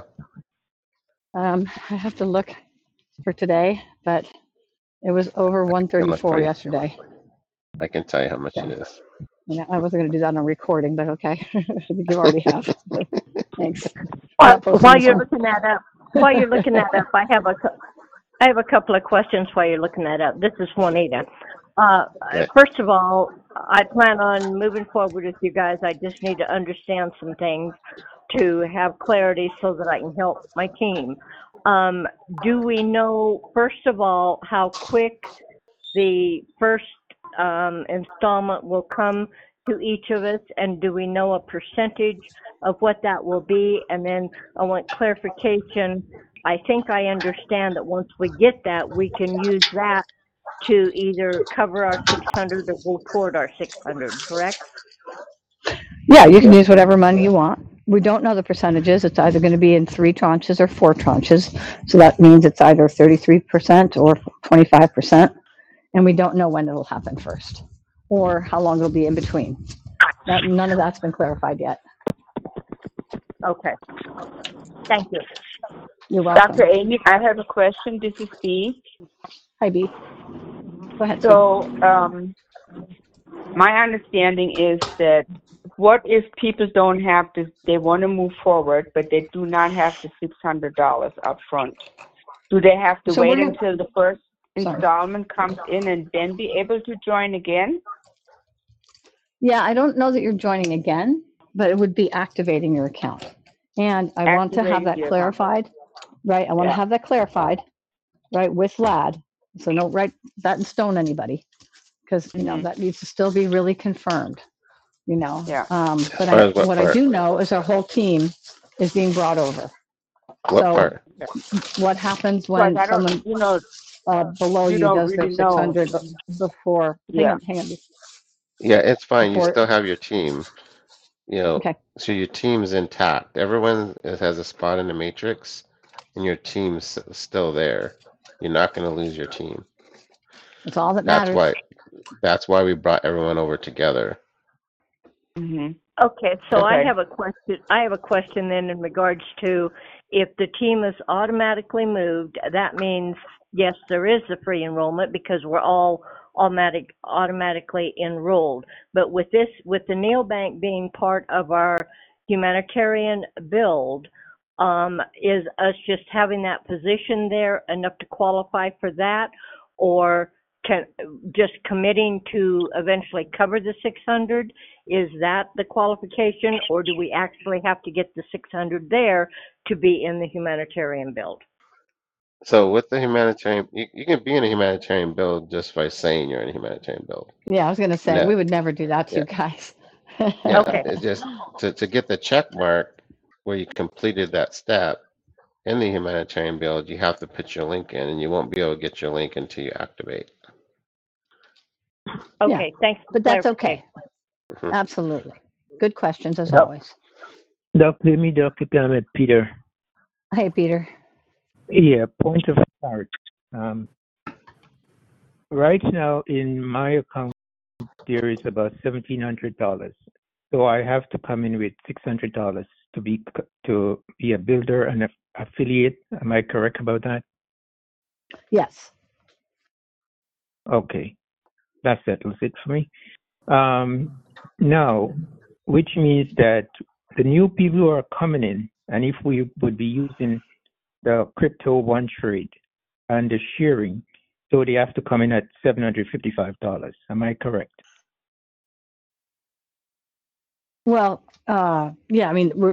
Um, I have to look for today, but it was over I can look for one thirty-four you. yesterday. I can tell you how much Okay. it is. Yeah, I wasn't going to do that on recording, but okay. I think you already have. Thanks. I'm Well, not posting while this you're one. looking that up, while you're looking that up, I have a, cou- I have a couple of questions while you're looking that up. This is Juanita. Uh, Okay. first of all, I plan on moving forward with you guys. I just need to understand some things to have clarity so that I can help my team. Um, do we know, first of all, how quick the first um, installment will come to each of us, and do we know a percentage of what that will be? And then I want clarification. I think I understand that once we get that, we can use that to either cover our six hundred or go toward our six hundred, correct? Yeah, you can use whatever money you want. We don't know the percentages. It's either going to be in three tranches or four tranches. So that means it's either thirty-three percent or twenty-five percent. And we don't know when it'll happen first or how long it'll be in between. That, none of that's been clarified yet. Okay. Thank you. You're welcome. Doctor Amy, I have a question. This is Bee. Hi, B. Go ahead, Sue. So, um, my understanding is that what if people don't have this, they want to move forward, but they do not have the six hundred dollars up front? Do they have to So wait we're gonna- until the first Sorry. installment comes in and then be able to join again? Yeah, I don't know that you're joining again, but it would be activating your account. And I want to have Activating that the account. clarified, right? I want to Yeah. have that clarified right, with L A D. So don't write that in stone, anybody, because, you know, Mhm. that needs to still be really confirmed, you know. Yeah. Um, As but far I, as what what I part? do know is our whole team is being brought over. What So part? what happens Because when I don't, someone you know, uh, below you you don't does their really know. six hundred before, hang Yeah. on, hang on, Yeah, it's fine. You before, still have your team. You know, okay, so your team's intact. Everyone is- has a spot in the matrix, and your team's s- still there. You're not going to lose your team. that's all that That's matters. why. That's why we brought everyone over together. Mhm. Okay, so I Okay. have a question. I have a question then in regards to if the team is automatically moved, that means yes, there is the free enrollment because we're all automatic automatically enrolled. But with this, with the neobank being part of our humanitarian build, um, is us just having that position there enough to qualify for that, or can just committing to eventually cover the six hundred? Is that the qualification, or do we actually have to get the six hundred there to be in the humanitarian build? So with the humanitarian, you, you can be in a humanitarian build just by saying you're in a humanitarian build. Yeah, I was gonna say, No, we would never do that to yeah, you guys. yeah. Okay, It just to to get the check mark where you completed that step in the humanitarian build, you have to put your link in, and you won't be able to get your link until you activate. Yeah, okay, thanks for but that's clarification. okay. Mhm. Absolutely. Good questions as Doc- always. Doctor Amy, Doctor Clement, Peter. Hey, Peter. Yeah, point of start. Um, right now in my account, there is about seventeen hundred dollars. So I have to come in with six hundred dollars to be c- to be a builder and a affiliate. Am I correct about that? Yes. Okay, that settles it for me. Um, now, which means that the new people who are coming in, and if we would be using the crypto one trade and the sharing, so they have to come in at seven hundred fifty-five dollars. Am I correct? Well, uh, yeah, I mean, we're,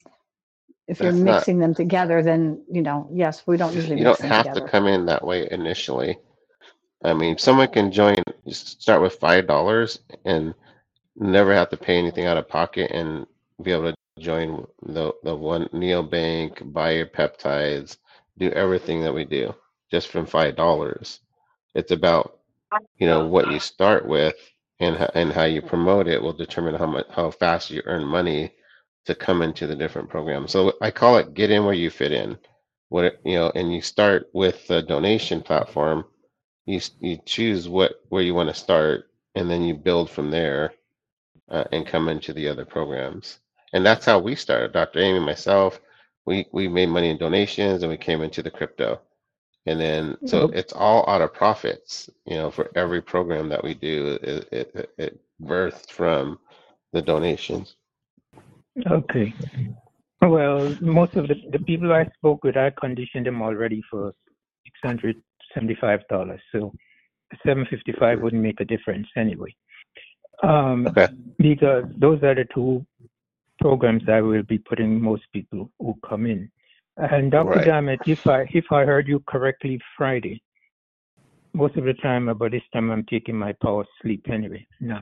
if you're That's not. mixing them together, then, you know, yes, we don't usually You mix don't them have to together. come in that way initially. I mean, someone can join, just start with five dollars and never have to pay anything out of pocket and be able to join the the one neobank, buy your peptides, do everything that we do just from five dollars. It's about, you know, what you start with and ho- and how you promote it will determine how much how fast you earn money to come into the different programs. So I call it get in where you fit in. What it- you know, and you start with the donation platform. You s- you choose what where you want to start, and then you build from there uh, and come into the other programs. And that's how we started. Doctor Amy, myself, we we made money in donations, and we came into the crypto. And then, so Oh, it's all out of profits, you know, for every program that we do, it, it, it it birthed from the donations. okay. Well, most of the, the people I spoke with, I conditioned them already for six hundred seventy-five dollars. So seven hundred fifty-five dollars wouldn't make a difference anyway. Um, Okay. because those are the two programs I will be putting most people who come in. And Doctor Right. Dammit, if I if I heard you correctly Friday, most of the time about this time I'm taking my power sleep anyway. No.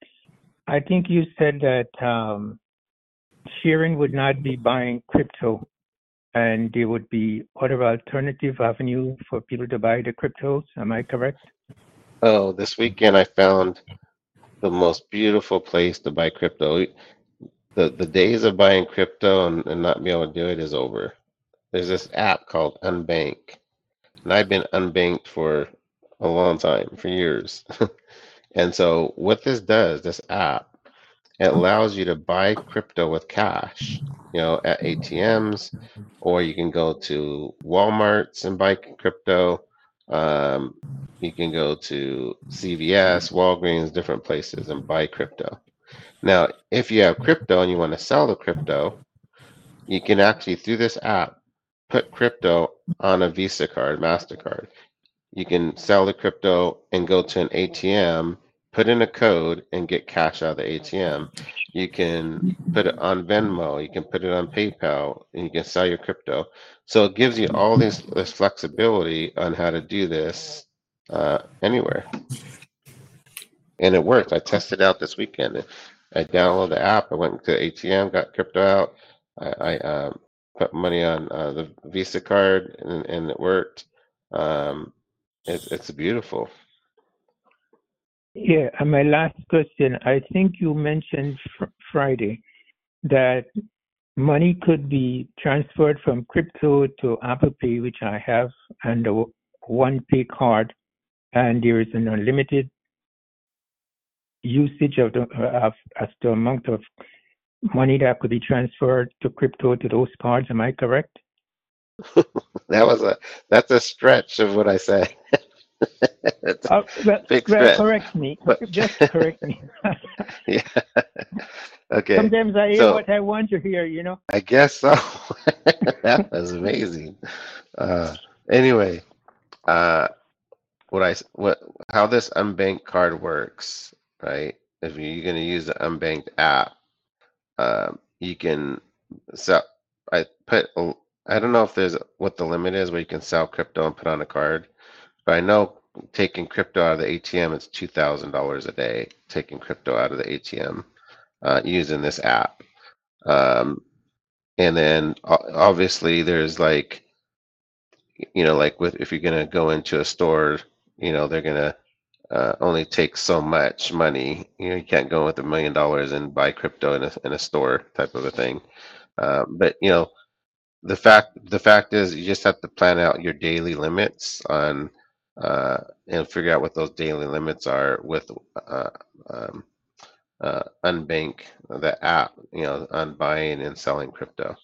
I think you said that um, Sharon would not be buying crypto and there would be other alternative avenue for people to buy the cryptos. Am I correct? Oh, this weekend I found the most beautiful place to buy crypto. The the days of buying crypto and, and not being able to do it is over. There's this app called Unbank, and I've been unbanked for a long time, for years. And so what this does, this app, it allows you to buy crypto with cash, you know, at A T Ms, or you can go to Walmart's and buy crypto. Um, you can go to C V S, Walgreens, different places and buy crypto. Now, if you have crypto and you want to sell the crypto, you can actually, through this app, put crypto on a Visa card, MasterCard. You can sell the crypto and go to an A T M, put in a code, and get cash out of the A T M. You can put it on Venmo. You can put it on PayPal, and you can sell your crypto. So it gives you all this this flexibility on how to do this uh, anywhere, and it works. I tested out this weekend. I downloaded the app. I went to A T M, got crypto out. I, I um, put money on uh, the Visa card, and, and it worked. Um, it, it's beautiful. Yeah, and my last question, I think you mentioned fr- Friday that money could be transferred from crypto to Apple Pay, which I have, and a one pay card, and there is an unlimited usage of the of as the amount of money that could be transferred to crypto to those cards. Am I correct? That was a that's a stretch of what I said. It's a Uh, well, big well, stretch. correct me. But Just correct me. yeah. Okay. Sometimes I hear So what I want to hear, you know. I guess so. That was amazing. Uh, anyway, uh, what I s- what how this unbanked card works, right? If you're going to use the unbanked app, um, you can sell. I put. a- I don't know if there's what the limit is where you can sell crypto and put on a card, but I know taking crypto out of the A T M, it's two thousand dollars a day. Taking crypto out of the A T M uh, using this app. Um, and then o- obviously there's like, you know, like with if you're gonna go into a store, you know, they're gonna uh, only take so much money. You know, you can't go with a million dollars and buy crypto in a in a store type of a thing. Um, but you know, the fact the fact is you just have to plan out your daily limits on uh, and figure out what those daily limits are with uh, um, uh, Unbank, the app, you know, on buying and selling crypto.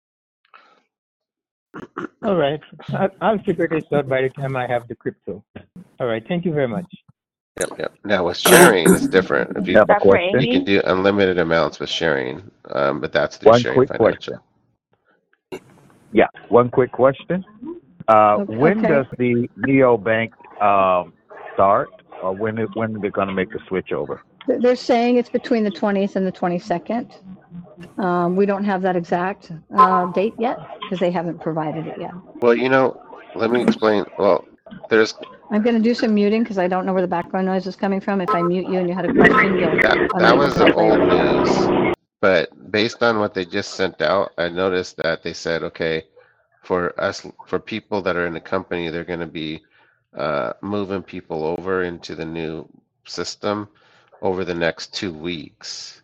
All right. I- I'll figure this out by the time I have the crypto. All right. Thank you very much. Yep, yep. Now with sharing, it's different. If You you have a Doctor question? you can Amy? do unlimited amounts with sharing, um, but that's through One Sharing quick Financial. question. Yeah, one quick question. Uh, Okay. when okay. does the neobank um, start, or when it, when they're going to make the switch over? Th- They're saying it's between the twentieth and the twenty-second. Um, we don't have that exact uh, date yet because they haven't provided it yet. Well, you know, let me explain. Well, there's I'm going to do some muting because I don't know where the background noise is coming from. If I mute you and you had a question, you'll that that unmute was the yourself old later. news, but based on what they just sent out, I noticed that they said, okay, for us, for people that are in the company, they're going to be uh, moving people over into the new system over the next two weeks.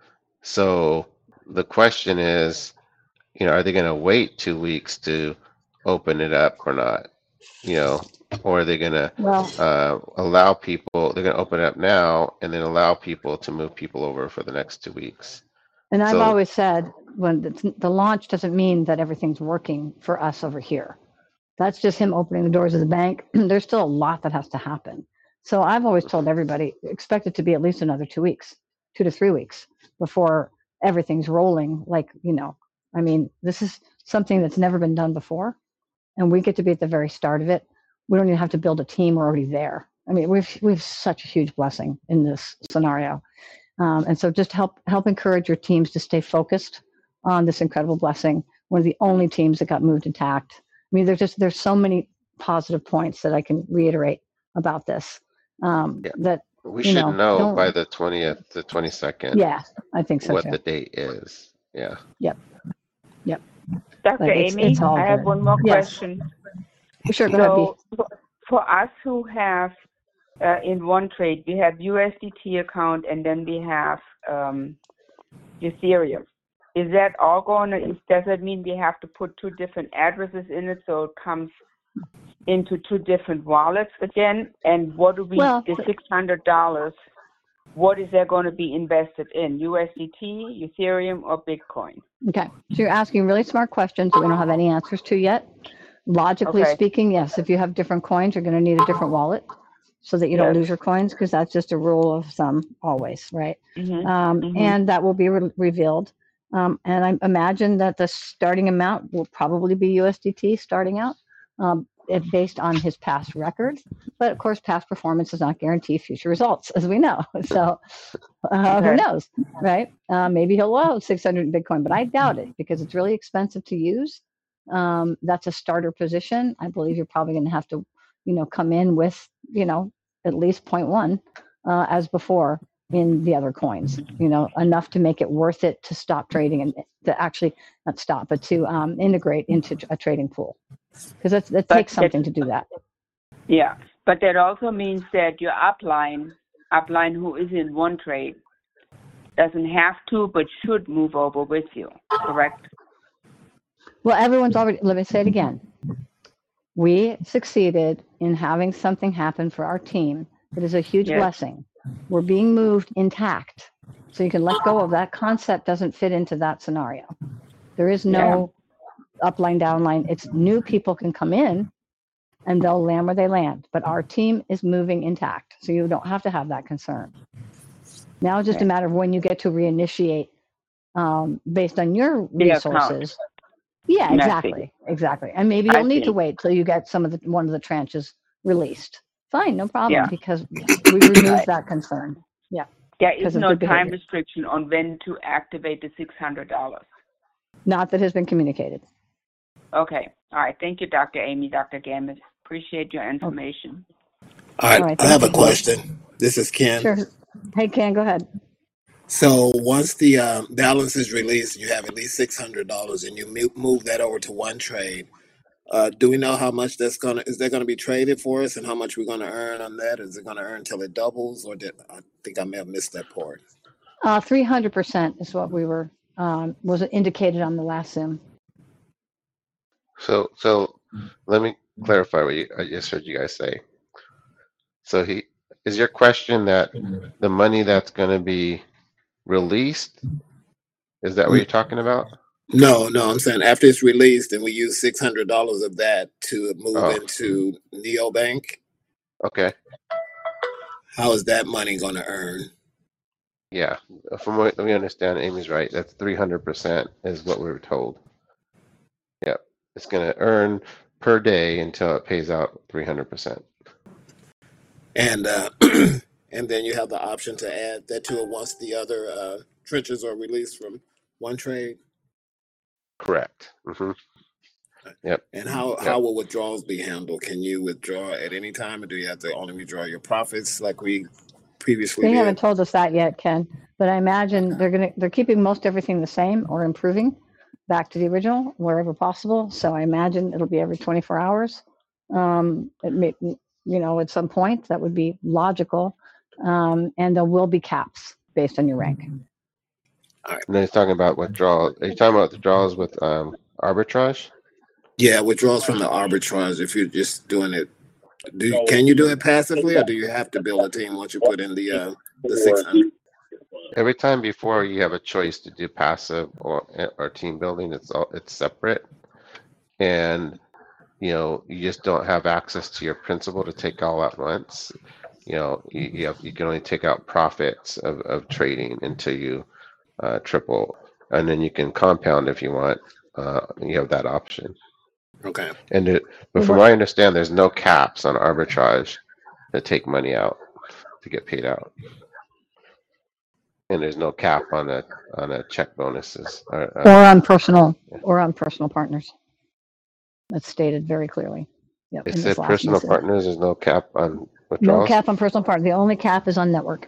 So the question is, you know, are they going to wait two weeks to open it up or not? You know, or are they going to Well, uh, allow people? They're going to open it up now and then allow people to move people over for the next two weeks. and I've So always said when the, the launch doesn't mean that everything's working for us over here. That's just him opening the doors of the bank. There's still a lot that has to happen. So I've always told everybody, expect it to be at least another two weeks, two to three weeks before everything's rolling. Like, you know, I mean, this is something that's never been done before. And we get to be at the very start of it. We don't even have to build a team. We're already there. I mean, we've, we've such a huge blessing in this scenario. Um, and so just help, help encourage your teams to stay focused on this incredible blessing. One of the only teams that got moved intact. I mean, there's just, there's so many positive points that I can reiterate about this. Um, yeah, that, we you should know, know by don't, the twentieth, the twenty-second, yeah, I think so what too. the date is. Yeah. Yep. Yep. Doctor But it's, Amy, it's all I have good. one more Yes. question. Sure. Go ahead, B. So for, for us who have uh, in one trade, we have U S D T account and then we have um, Ethereum. Is that all going to, does that mean we have to put two different addresses in it so it comes into two different wallets again? And what do we, Well, the six hundred dollars, what is there going to be invested in? U S D T, Ethereum, or Bitcoin? okay. So you're asking really smart questions that we don't have any answers to yet. Logically Okay. speaking, yes, if you have different coins, you're going to need a different wallet so that you don't Yes. lose your coins, because that's just a rule of thumb always, right? Mm-hmm. Um, Mm-hmm. and that will be re- revealed. Um, and I imagine that the starting amount will probably be U S D T starting out. Um, it based on his past record. But of course, past performance does not guarantee future results, as we know. So uh, who Okay. knows, right? Uh, maybe he'll allow six hundred in Bitcoin, but I doubt it because it's really expensive to use. Um, that's a starter position. I believe you're probably going to have to, you know, come in with, you know, at least zero point one uh, as before in the other coins, you know, enough to make it worth it to stop trading and to actually not stop, but to um, integrate into a trading pool. Because it But takes that, something to do that. yeah, but that also means that your upline, upline who is in one trade, doesn't have to, but should move over with you, correct? Well, everyone's already, let me say it again. We succeeded in having something happen for our team that is a huge Yes. blessing. We're being moved intact. So you can let go of that concept, doesn't fit into that scenario. There is Yeah. no upline, downline. It's new people can come in and they'll land where they land. But our team is moving intact. So you don't have to have that concern. Now it's just a Okay. matter of when you get to reinitiate um, based on your The account. resources. Yeah, I see. exactly, exactly. And maybe I you'll need to see. wait till you get some of the one of the tranches released. Fine, no problem, Yeah. because we've removed Right. that concern. Yeah, There is because of no good time behavior. restriction on when to activate the six hundred dollars. Not that has been communicated. Okay. All right. Thank you, Doctor Amy, Doctor Gamet. Appreciate your Okay. information. All All right, right, I thank have you, a Ken. question. This is Ken. Sure. Hey, Ken, go ahead. So once the um, balance is released, you have at least six hundred dollars, and you mo- move that over to one trade. Uh, do we know how much that's gonna is that gonna be traded for us, and how much we're gonna earn on that? Is it gonna earn till it doubles, or did I think I may have missed that part? Uh, three hundred percent is what we were, um, was indicated on the last sim. So so let me clarify what you, I just heard you guys say. So he is your question that the money that's going to be released, is that what you're talking about? No, no, I'm saying after it's released, and we use six hundred dollars of that to move Oh, into Neobank. okay. How is that money gonna earn? Yeah. From what we understand, Amy's right. That's three hundred percent is what we were told. Yep. It's going to earn per day until it pays out three hundred percent. And uh, and then you have the option to add that to it once the other uh, trenches are released from one trade. Correct. hmm Yep. And how Yep. how will withdrawals be handled? Can you withdraw at any time, or do you have to only withdraw your profits like we previously They did? haven't told us that yet, Ken, but I imagine they're gonna, they're keeping most everything the same or improving back to the original wherever possible. So I imagine it'll be every twenty-four hours. Um, it may, you know, at some point that would be logical. Um, and there will be caps based on your rank. All right. And then he's talking about withdrawals. Are you talking about withdrawals with um, arbitrage? Yeah, withdrawals from the arbitrage. If you're just doing it, do you, can you do it passively, or do you have to build a team once you put in the uh, the six hundred? Every time before you have a choice to do passive or or team building, it's all it's separate, and you know you just don't have access to your principal to take all at once. You know you you, have, you can only take out profits of, of trading until you uh, triple, and then you can compound if you want. Uh, you have that option. Okay. And it, but Well, from what- what I understand, there's no caps on arbitrage to take money out to get paid out. And there's no cap on a on a check bonuses. Or, uh, Or on personal, or on personal partners. That's stated very clearly. Yep, It in this said last personal message. partners. There's no cap on No withdrawals. cap on personal partner. The only cap is on network.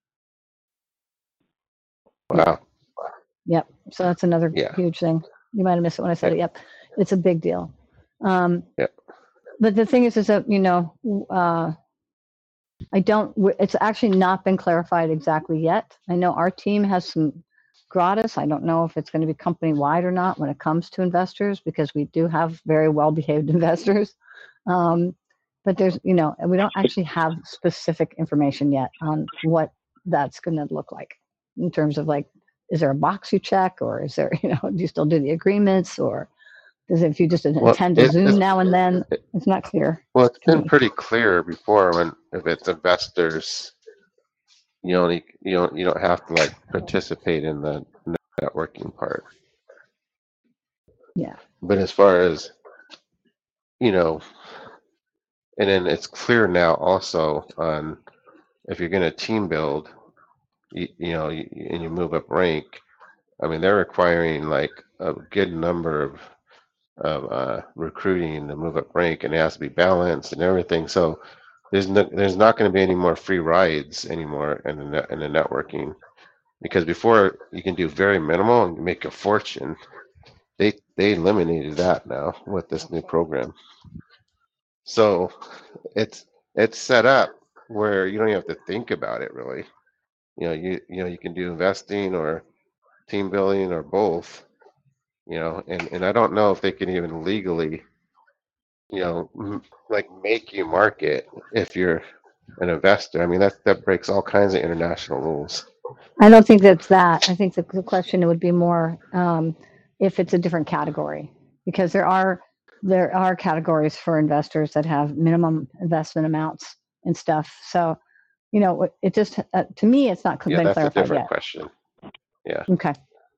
Wow. Yep. So that's another Yeah. huge thing. You might have missed it when I said it. Yep. It's a big deal. Um, Yep. But the thing is, is that, you know, uh, I don't, it's actually not been clarified exactly yet. I know our team has some gratis. I don't know if it's going to be company wide or not when it comes to investors, because we do have very well behaved investors. Um, but there's, you know, we don't actually have specific information yet on what that's going to look like in terms of like, is there a box you check, or is there, you know, do you still do the agreements, or does if you just Well, attend a it, Zoom it's, now and then? it, It's not clear well, it's to been me. pretty clear before when if it's investors, you only you don't you don't have to like participate in the networking part. Yeah. But as far as you know, And then it's clear now also on if you're going to team build, you, you know, you, and you move up rank. I mean, they're requiring like a good number of of uh, recruiting to move up rank, and it has to be balanced and everything. So there's no, there's not going to be any more free rides anymore in the net, in the networking, because before you can do very minimal and make a fortune. They they eliminated that now with this new program. So it's it's set up where you don't even have to think about it really. You know, you you know you can do investing or team building or both. You know, and and I don't know if they can even legally, you know, m- like make you market if you're an investor. I mean, that that breaks all kinds of international rules. I don't think that's that. I think the, the question would be more um, if it's a different category, because there are there are categories for investors that have minimum investment amounts and stuff. So, you know, it it just uh, to me, it's not Yeah, been that's a clarified different yet. question. Yeah, Okay.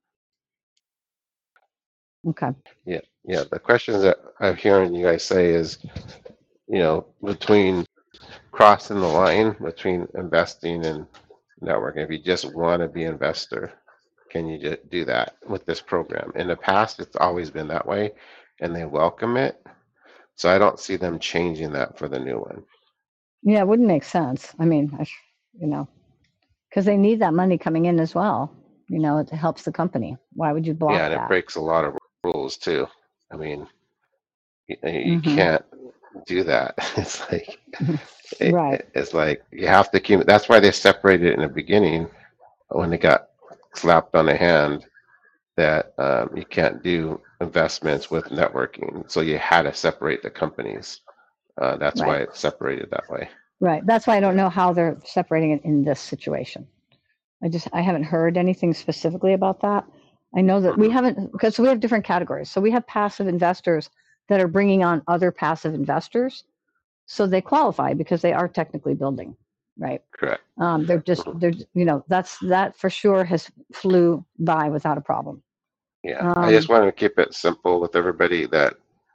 Okay. yeah, yeah. The questions that I'm hearing you guys say is, you know, between crossing the line between investing and networking. If you just want to be an investor, can you just do that with this program? In the past, it's always been that way, and they welcome it. So I don't see them changing that for the new one. Yeah, it wouldn't make sense. I mean, I, sh- you know, because they need that money coming in as well. You know, it helps the company. Why would you Yeah, block and it that? breaks a lot of rules too. I mean, you, you Mm-hmm. can't do that. It's like it, Right. it's like you have to keep. That's why they separated it in the beginning when they got slapped on the hand that um, you can't do investments with networking. So you had to separate the companies. Uh, that's why Right. it's separated that way. Right. That's why I don't know how they're separating it in this situation. I just I haven't heard anything specifically about that. I know that we Mhm. haven't because we have different categories. So we have passive investors that are bringing on other passive investors, so they qualify because they are technically building, right? Correct. Um, they're just Mhm. they're you know that's that for sure has flew by without a problem. Yeah, I just Um, want to keep it simple with everybody that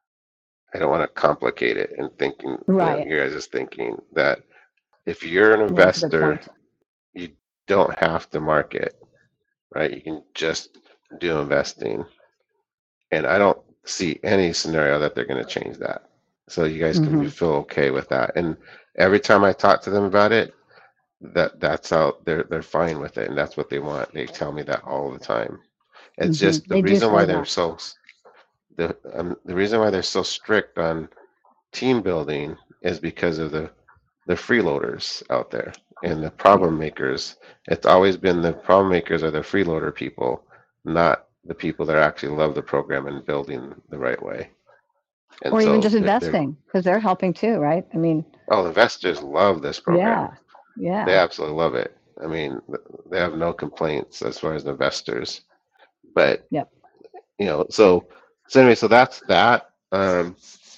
I don't want to complicate it and thinking, you know, right. you guys is thinking that if you're an Yeah, that's a good investor, point. you don't have to market, right? You can just do investing. And I don't see any scenario that they're going to change that. So you guys can be, Hmm. feel okay with that. And every time I talk to them about it, that that's how they're they're fine with it, and that's what they want. They tell me that all the time. It's Hmm. just the They do reason say why they're that. so the um, the reason why they're so strict on team building is because of the the freeloaders out there and the Yeah. problem makers. It's always been the problem makers are the freeloader people, not the people that actually love the program and building the right way. And Or even so just they're, they're investing because they're helping too, right? I mean, oh, investors love this program. yeah, They yeah, absolutely love it. I mean, th- they have no complaints as far as investors. But yep. you know, so so anyway, so that's that. Um,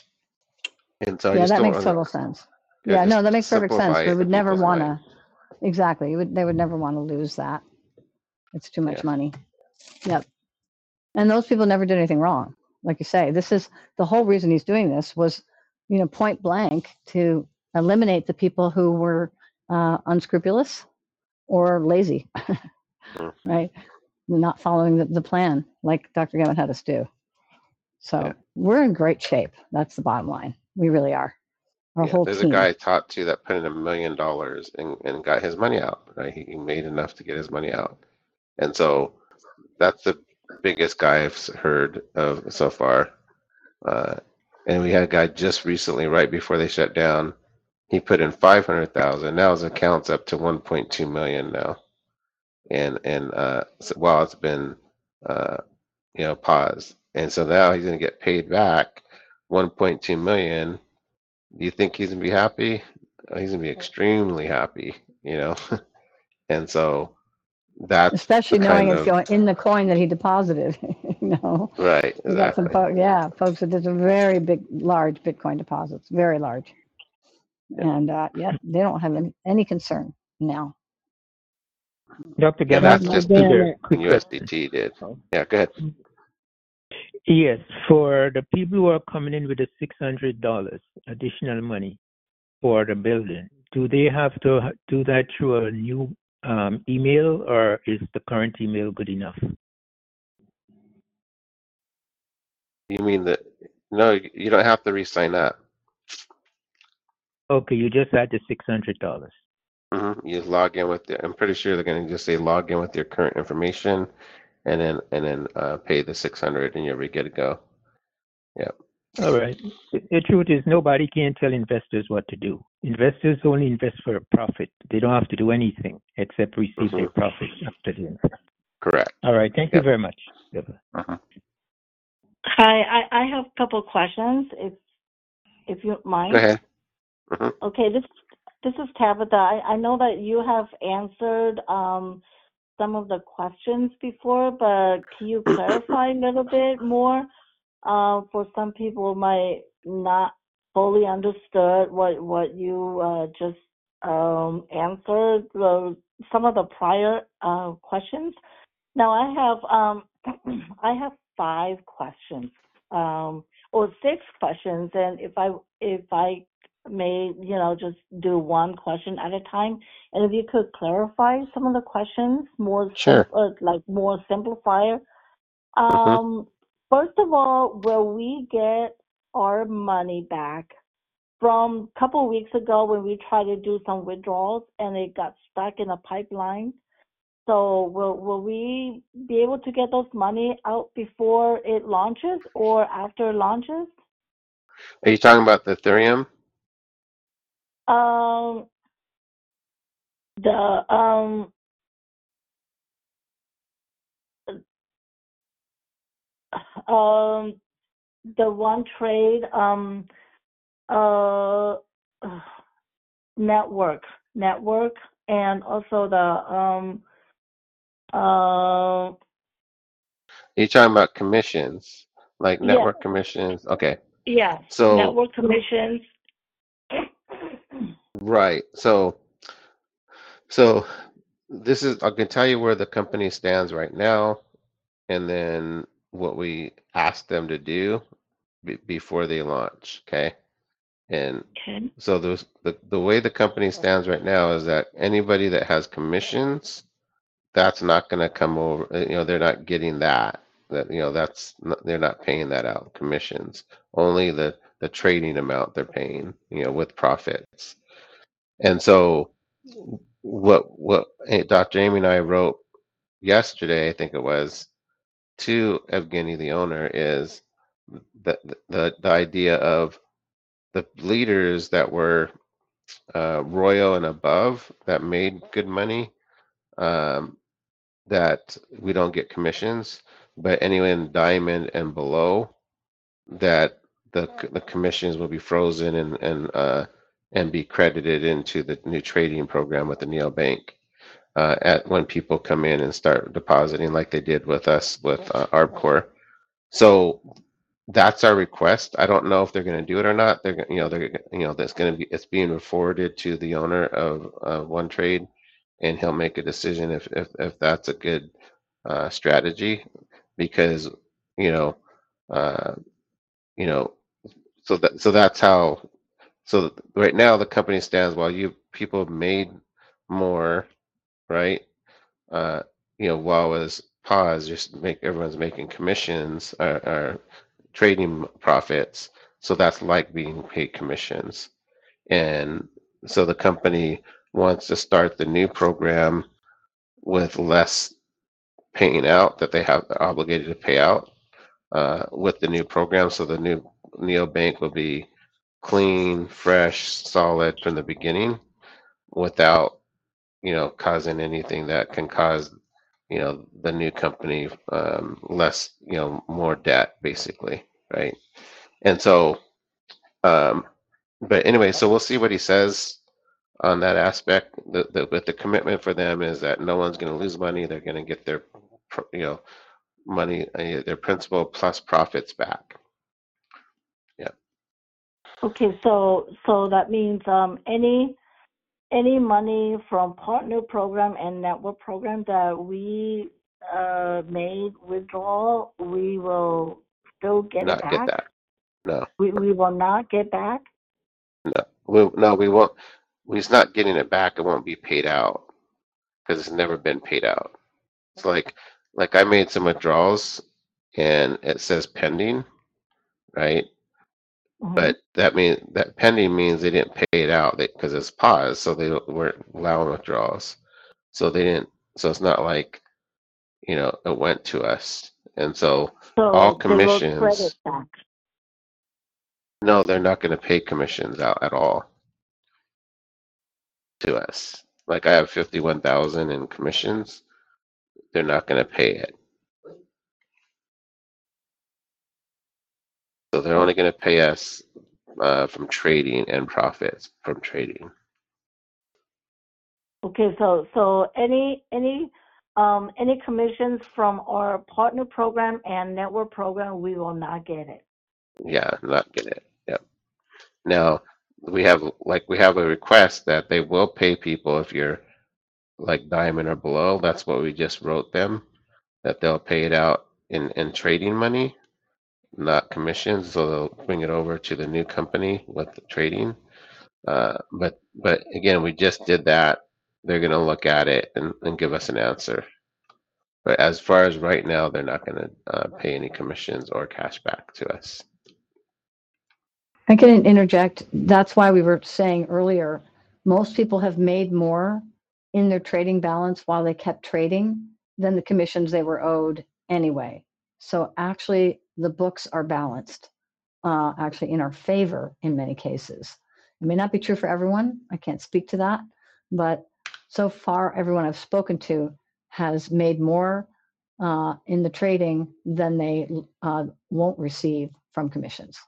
and so I Yeah, just that don't makes want to, total sense. yeah, Yeah, no, just that makes perfect sense. simplify We it in would never people's want mind. to, exactly. You would, they would never want to lose that. It's too Yeah, much money. Yep. And those people never did anything wrong. Like you say, this is the whole reason he's doing this was, you know, point blank to eliminate the people who were uh, unscrupulous or lazy, mm, right? Not following the, the plan like Doctor Gavin had us do. yeah, So we're in great shape. That's the bottom line. We really are. Our yeah. whole There's a team. guy I talked to that put in a million dollars and and got his money out. Right, he, he made enough to get his money out, and so that's the biggest guy I've s- heard of so far. Uh, and we had a guy just recently, right before they shut down. He put in five hundred thousand. Now his account's up to one point two million now. And and uh, so, while it's been uh, you know paused, and so now he's going to get paid back one point two million. Do you think he's going to be happy? Uh, He's going to be extremely happy, you know. And so that's the Especially knowing kind it's of going in the coin that he deposited. you know, right, we got some exactly. folks, yeah, folks that did a very big, large Bitcoin deposits, very large. Yeah, And uh, yeah, they don't have any, any concern now. Doctor yeah, Gavin, that's Now, just quick, Janet, when quick question. U S D T did. Oh. Yeah, go ahead. Yes, for the people who are coming in with the six hundred dollars additional money, for the building, do they have to h- do that through a new um, email, or is the current email good enough? You mean that? No, you don't have to re-sign up. Okay, you just add the six hundred dollars. hmm You just log in with the, I'm pretty sure they're going to just say log in with your current information, and then and then uh, pay the six hundred, and you'll be good to go. Yeah. All right. The the truth is, nobody can tell investors what to do. Investors only invest for a profit. They don't have to do anything except receive hmm their profit after the investment. Correct. All right. Thank you Yep. very much. Deborah. hmm Hi, I, I have a couple of questions, if if you don't Go mind. ahead. hmm Okay, this this is Tabitha. I, I know that you have answered um some of the questions before, but can you clarify a little bit more? Uh, for some people might not fully understood what what you uh, just um, answered uh, some of the prior uh, questions. Now I have um, I have five questions um, or six questions, and if I if I may, you know, just do one question at a time, and if you could clarify some of the questions more Sure. simple, like more simplifier. hmm Um, first of all, will we get our money back from a couple of weeks ago when we tried to do some withdrawals and it got stuck in a pipeline? So will will we be able to get those money out before it launches or after it launches? Are you talking about the Ethereum? Um, the um um the one trade um uh network network and also the um uh Are you talking about commissions, like yeah network commissions? Okay. yeah So network commissions. right. So so this is I can tell you where the company stands right now, and then what we asked them to do be before they launch. Okay. And Okay. so those the, the way the company stands right now is that anybody that has commissions, that's not going to come over. uh, You know, they're not getting that. That you know, that's not, they're not paying that out commissions. Only the the trading amount they're paying. You know, with profits. And so what what eh, Doctor Amy and I wrote yesterday, I think it was, to Evgeny, the owner, is the the the idea of the leaders that were uh, royal and above that made good money, um, that we don't get commissions, but anyone diamond and below, that the the commissions will be frozen and and uh, and be credited into the new trading program with the neobank uh, at when people come in and start depositing like they did with us with uh, ArbCore. So that's our request. I don't know if they're going to do it or not. They're gon- you know they're you know that's going to be it's being forwarded to the owner of uh, One Trade, and he'll make a decision if if if that's a good uh, strategy, because you know uh, you know so that so that's how so right now the company stands while you people have made more, right? Uh, you know, while it was paused, just make everyone's making commissions or, or trading profits. So that's like being paid commissions. And so the company wants to start the new program with less paying out that they have they're obligated to pay out uh, with the new program. So the new neobank will be clean, fresh, solid from the beginning without, you know, causing anything that can cause, you know, the new company um, less, you know, more debt basically, right? And so, um, but anyway, so we'll see what he says on that aspect. The, the, but the commitment for them is that no one's going to lose money. They're going to get their, pro- you know, money, uh, their principal plus profits back. Yeah. Okay, so so that means um any any money from partner program and network program that we uh made withdrawal, we will still get it Not get back. that. No. We we will not get back. No. we, no, we won't. He's not getting it back. It won't be paid out because it's never been paid out. It's like, like I made some withdrawals and it says pending, right? Mhm. But that means that pending means they didn't pay it out because it's paused, so they don't- weren't allowing withdrawals. So they didn't. So it's not like, you know, it went to us. And so all So they will credit commissions, back. no, they're not going to pay commissions out at all to us. Like I have fifty-one thousand in commissions. They're not going to pay it. So they're only going to pay us uh, from trading and profits from trading. Okay, so so any any um any commissions from our partner program and network program, we will not get it. Yeah, not get it. Yep. Now we have like we have a request that they will pay people if you're like diamond or below. That's what we just wrote them, that they'll pay it out in in trading money, not commissions. So they'll bring it over to the new company with the trading. Uh, but but again, we just did that. They're going to look at it and, and give us an answer. But as far as right now, they're not going to uh, pay any commissions or cash back to us. I can interject. That's why we were saying earlier, most people have made more in their trading balance while they kept trading than the commissions they were owed anyway. So actually, the books are balanced, uh, actually in our favor in many cases. It may not be true for everyone. I can't speak to that. But so far, everyone I've spoken to has made more uh, in the trading than they uh, won't receive from commissions.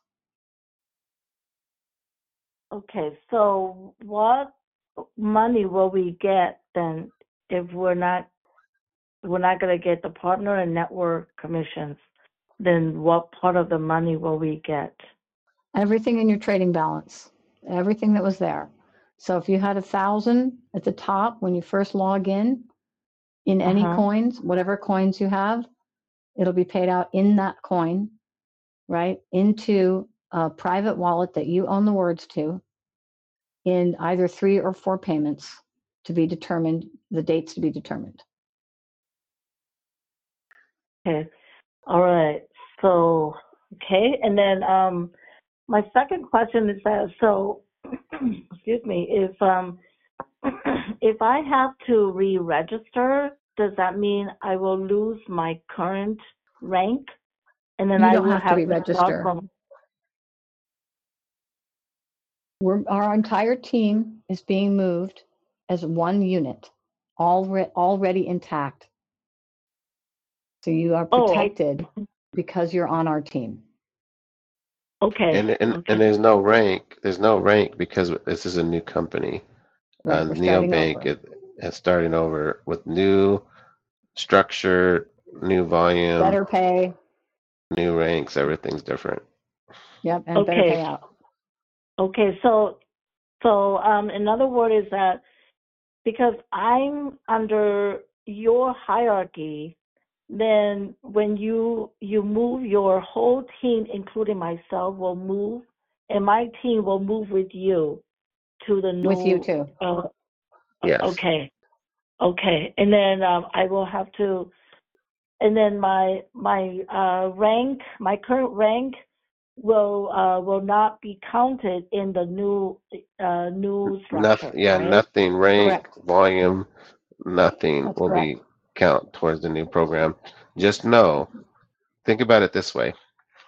Okay, so what money will we get then if we're not we're not going to get the partner and network commissions? Then what part of the money will we get? Everything in your trading balance, everything that was there. So if you had a thousand at the top when you first log in, in any Uh-huh. coins, whatever coins you have, it'll be paid out in that coin, right? Into a private wallet that you own the words to in either three or four payments to be determined, the dates to be determined. Okay. All right. So, okay. And then um, my second question is that, so, excuse me, if um, if I have to re-register, does that mean I will lose my current rank, and then You I don't will have to have to start re-register. from? We're, our entire team is being moved as one unit, already, already intact. So you are Oh, protected because you're on our team. okay. And and Okay. and there's no rank. There's no rank because this is a new company. Right, Uh, we're starting Neobank over. is, is starting over with new structure, new volume, Better pay. new ranks. Everything's different. Yep, and better Okay. payout. Okay. So, so um, in other words, is that because I'm under your hierarchy, then when you you move, your whole team, including myself, will move, and my team will move with you to the With you new. too. Uh, Yes. okay, okay, and then um, I will have to, and then my my uh, rank, my current rank, will uh, will not be counted in the new uh, new structure, Nothing. Yeah, right? nothing. Rank, Correct. volume, nothing That's will correct. be count towards the new program. Just know. Think about it this way.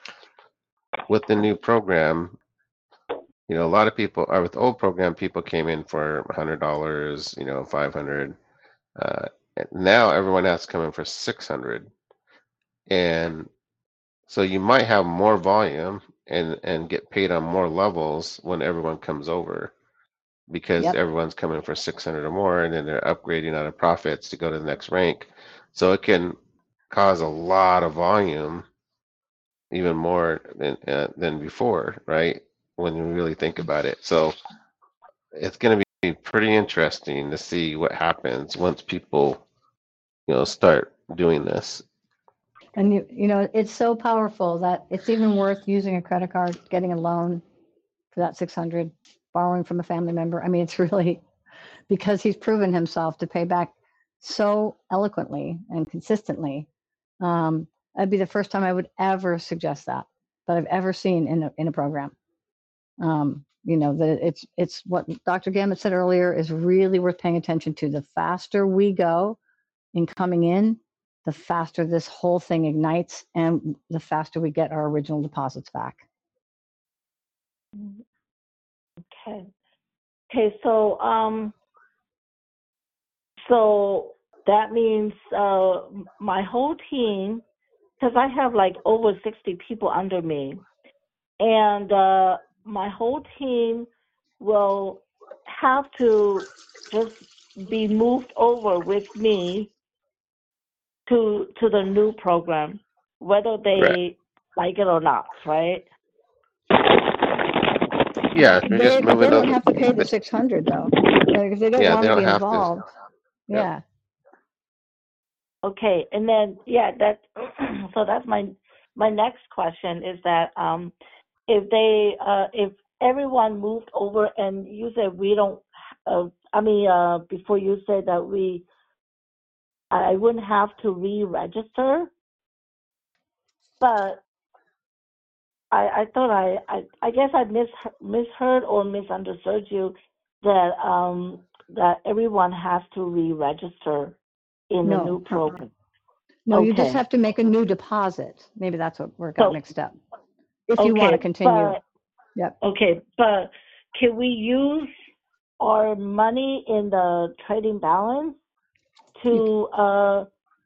With the new program, you know, a lot of people, or with the old program, people came in for one hundred dollars, you know, five hundred dollars. Uh, and now everyone has to come in for six hundred dollars. And so you might have more volume and, and get paid on more levels when everyone comes over because Yep. everyone's coming for six hundred or more and then they're upgrading out of profits to go to the next rank. So it can cause a lot of volume, even more than, uh, than before, right? When you really think about it. So it's going to be pretty interesting to see what happens once people, you know, start doing this. And you, you know, it's so powerful that it's even worth using a credit card, getting a loan for that six hundred. borrowing from a family member. I mean, it's really because he's proven himself to pay back so eloquently and consistently. Um, that'd be the first time I would ever suggest that that I've ever seen in a in a program. Um, you know, that it's it's what Doctor Gamet said earlier is really worth paying attention to. The faster we go in coming in, the faster this whole thing ignites, and the faster we get our original deposits back. Okay. Okay, so um, so that means uh, my whole team, because I have like over sixty people under me, and uh, my whole team will have to just be moved over with me to to the new program, whether they Right. like it or not, right? Yeah, they're They just they moving don't over. have to pay the six hundred though, because they don't Yeah, want they to don't be have to. involved. Yep. Yeah. Okay, and then yeah, that so that's my my next question is that um, if they uh, if everyone moved over and you said we don't, uh, I mean uh, before you said that we I wouldn't have to re-register, but I, I thought I, I I guess I mis misheard or misunderstood you that um that everyone has to re-register in the No. new uh-uh. program. No, you just Okay. have to make a new deposit. Maybe that's what where it got So mixed up. If you want to okay, continue. but Yep. okay, but can we use our money in the trading balance You to uh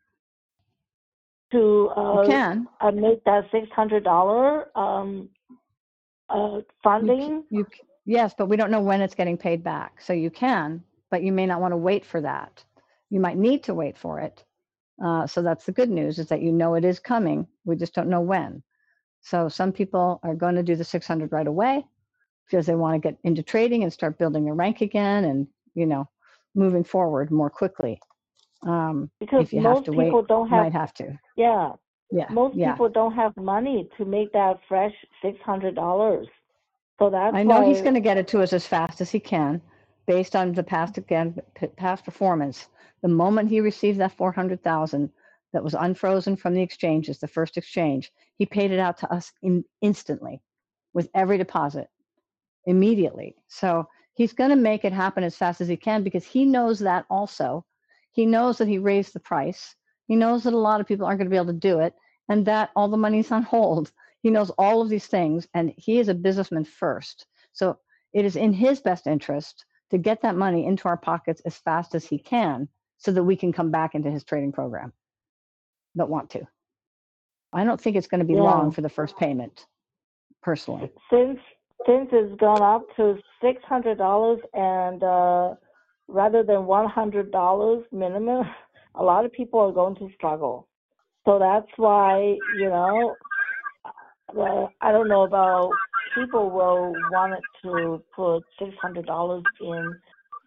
to you uh, can. uh make that six hundred dollar um uh You c- funding? you c- yes, but we don't know when it's getting paid back. So you can, but you may not want to wait for that. You might need to wait for it. Uh, so that's the good news is that you know it is coming. We just don't know when. So some people are going to do the six hundred right away because they want to get into trading and start building their rank again and, you know, moving forward more quickly. Um, Because if you have most to wait, people don't you have might have to. yeah, Yeah, most yeah. people don't have money to make that fresh six hundred dollars. So that's I know he's why going to get it to us as fast as he can, based on the past again p- past performance. The moment he received that four hundred thousand that was unfrozen from the exchanges, the first exchange, he paid it out to us in, instantly, with every deposit, immediately. So he's going to make it happen as fast as he can because he knows that also. He knows that he raised the price. He knows that a lot of people aren't going to be able to do it, and that all the money's on hold. He knows all of these things, and he is a businessman first. So it is in his best interest to get that money into our pockets as fast as he can so that we can come back into his trading program that want to. I don't think it's going to be yeah. long for the first payment, personally. Since since it's gone up to six hundred dollars and uh rather than one hundred dollars minimum, a lot of people are going to struggle. So that's why, you know, uh, I don't know about people will want to put six hundred dollars in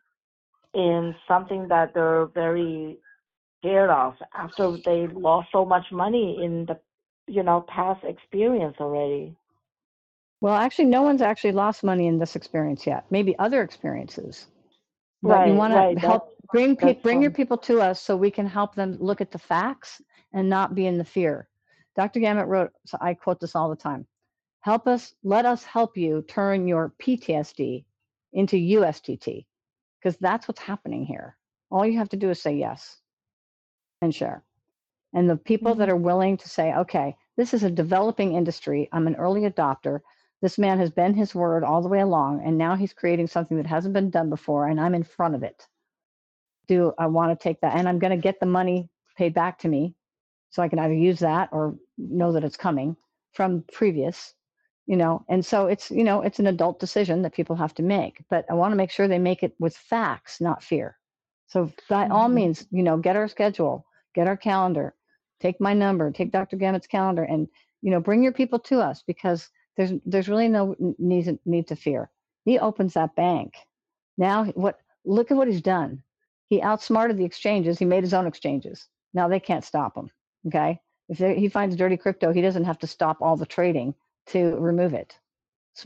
in something that they're very scared of after they lost so much money in the, you know, past experience already. Well, actually, no one's actually lost money in this experience yet. Maybe other experiences, but you Right, want right. to That's help bring that's pe- bring your fine. people to us so we can help them look at the facts and not be in the fear. Doctor Gamet wrote, so I quote this all the time. Help us, let us help you turn your P T S D into U S D T, because that's what's happening here. All you have to do is say yes and share. And the people that Mhm. are willing to say, okay, this is a developing industry. I'm an early adopter. This man has been his word all the way along, and now he's creating something that hasn't been done before, and I'm in front of it. Do I want to take that? And I'm going to get the money paid back to me so I can either use that or know that it's coming from previous, you know. And so it's, you know, it's an adult decision that people have to make, but I want to make sure they make it with facts, not fear. So by all Mhm. means, you know, get our schedule, get our calendar, take my number, take Doctor Gamet's calendar, and, you know, bring your people to us, because there's there's really no need, need to fear. He opens that bank. Now what, look at what he's done. He outsmarted the exchanges. He made his own exchanges. Now they can't stop him. Okay. If they, he finds dirty crypto, he doesn't have to stop all the trading to remove it. Smart.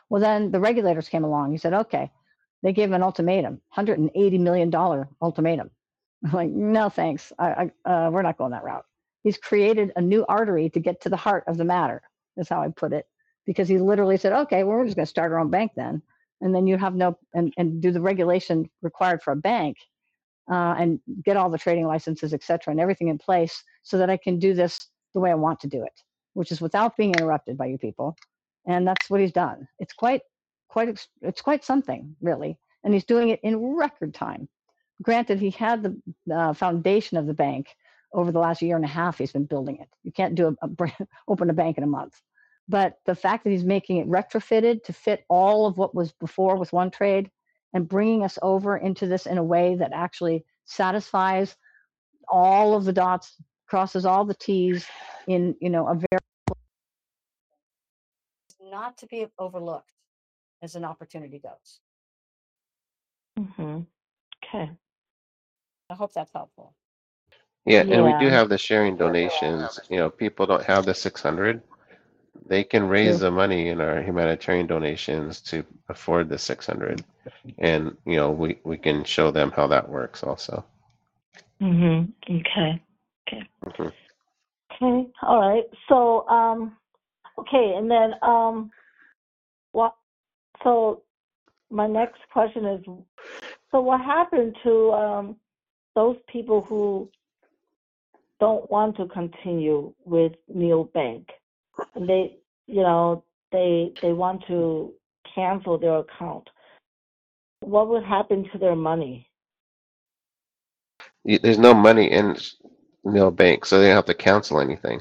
Well, then the regulators came along. He said, okay, they gave him an ultimatum, one hundred eighty million dollars ultimatum. I'm like, no, thanks. I, I, uh, we're not going that route. He's created a new artery to get to the heart of the matter, is how I put it. Because he literally said, okay, well, we're just going to start our own bank then. And then you have no, and, and do the regulation required for a bank uh, and get all the trading licenses, et cetera, and everything in place so that I can do this the way I want to do it, which is without being interrupted by you people. And that's what he's done. It's quite, quite, it's quite something, really. And he's doing it in record time. Granted, he had the uh, foundation of the bank over the last year and a half. He's been building it. You can't do a, a open a bank in a month. But the fact that he's making it retrofitted to fit all of what was before with OneTrade and bringing us over into this in a way that actually satisfies all of the dots, crosses all the T's in, you know, a very not to be overlooked as an opportunity goes. Mm-hmm. Okay. I hope that's helpful. Yeah, and we do Yeah. have the sharing donations. You know, people don't have the six hundred. They can raise the money in our humanitarian donations to afford the six hundred. And, you know, we, we can show them how that works also. Mm-hmm. Okay. Okay. Mhm. Okay. All right. So, um, okay, and then, um, what? So, my next question is, so what happened to um those people who don't want to continue with Neobank? And they, you know, they they want to cancel their account. What would happen to their money? Y- There's no money in Nil Bank, so they don't have to cancel anything.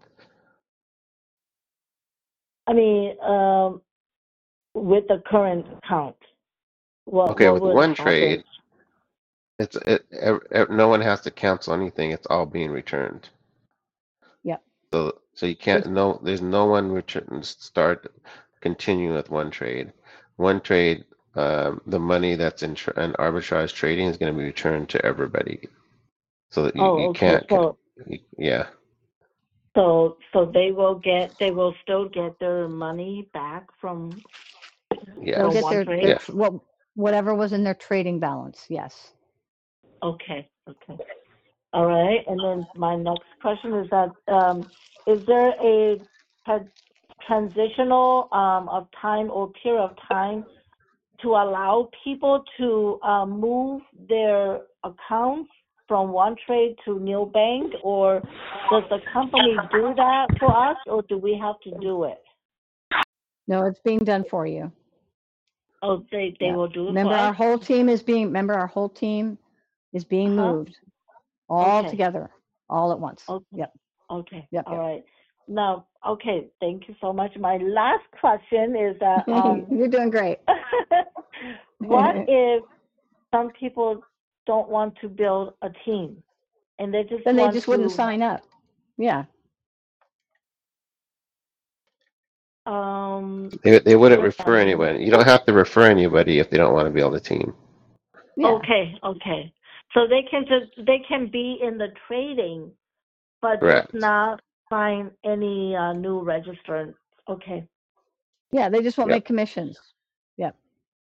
I mean, um, with the current account, what Okay, what with would one happen? trade, it's it, ev- ev- no one has to cancel anything. It's all being returned. Yep. So so you can't no there's no one return start continue with one trade. One trade, um, the money that's in, tr in arbitrage trading is going to be returned to everybody. So that you, Oh, you okay. can't, con- So you, yeah, so so they will get they will still get their money back from yeah, They'll from get one their, trade? their yeah. tr- what, whatever was in their trading balance. Yes. Okay. Okay. All right. And then my next question is that um, is there a tra- transitional um, of time or period of time to allow people to uh, move their accounts from OneTrade to Neobank, or does the company do that for us, or do we have to do it? No, it's being done for you. Oh, they they Yeah. will do it Remember, for our us? whole team is being, remember, our whole team is being Uh-huh. moved all Okay. together, all at once. Okay. Yep. Okay. Yep. All Yep. right. Now, okay. Thank you so much. My last question is that um, You're doing great. what if some people don't want to build a team and they just Then they want just wouldn't to sign up. Yeah. um They they wouldn't what refer anybody. You don't have to refer anybody if they don't want to be on the team. Yeah. okay, okay. So they can just they can be in the trading but Correct. just not sign any uh, new registrants. Okay. Yeah. They just won't Yep. make commissions. Yep.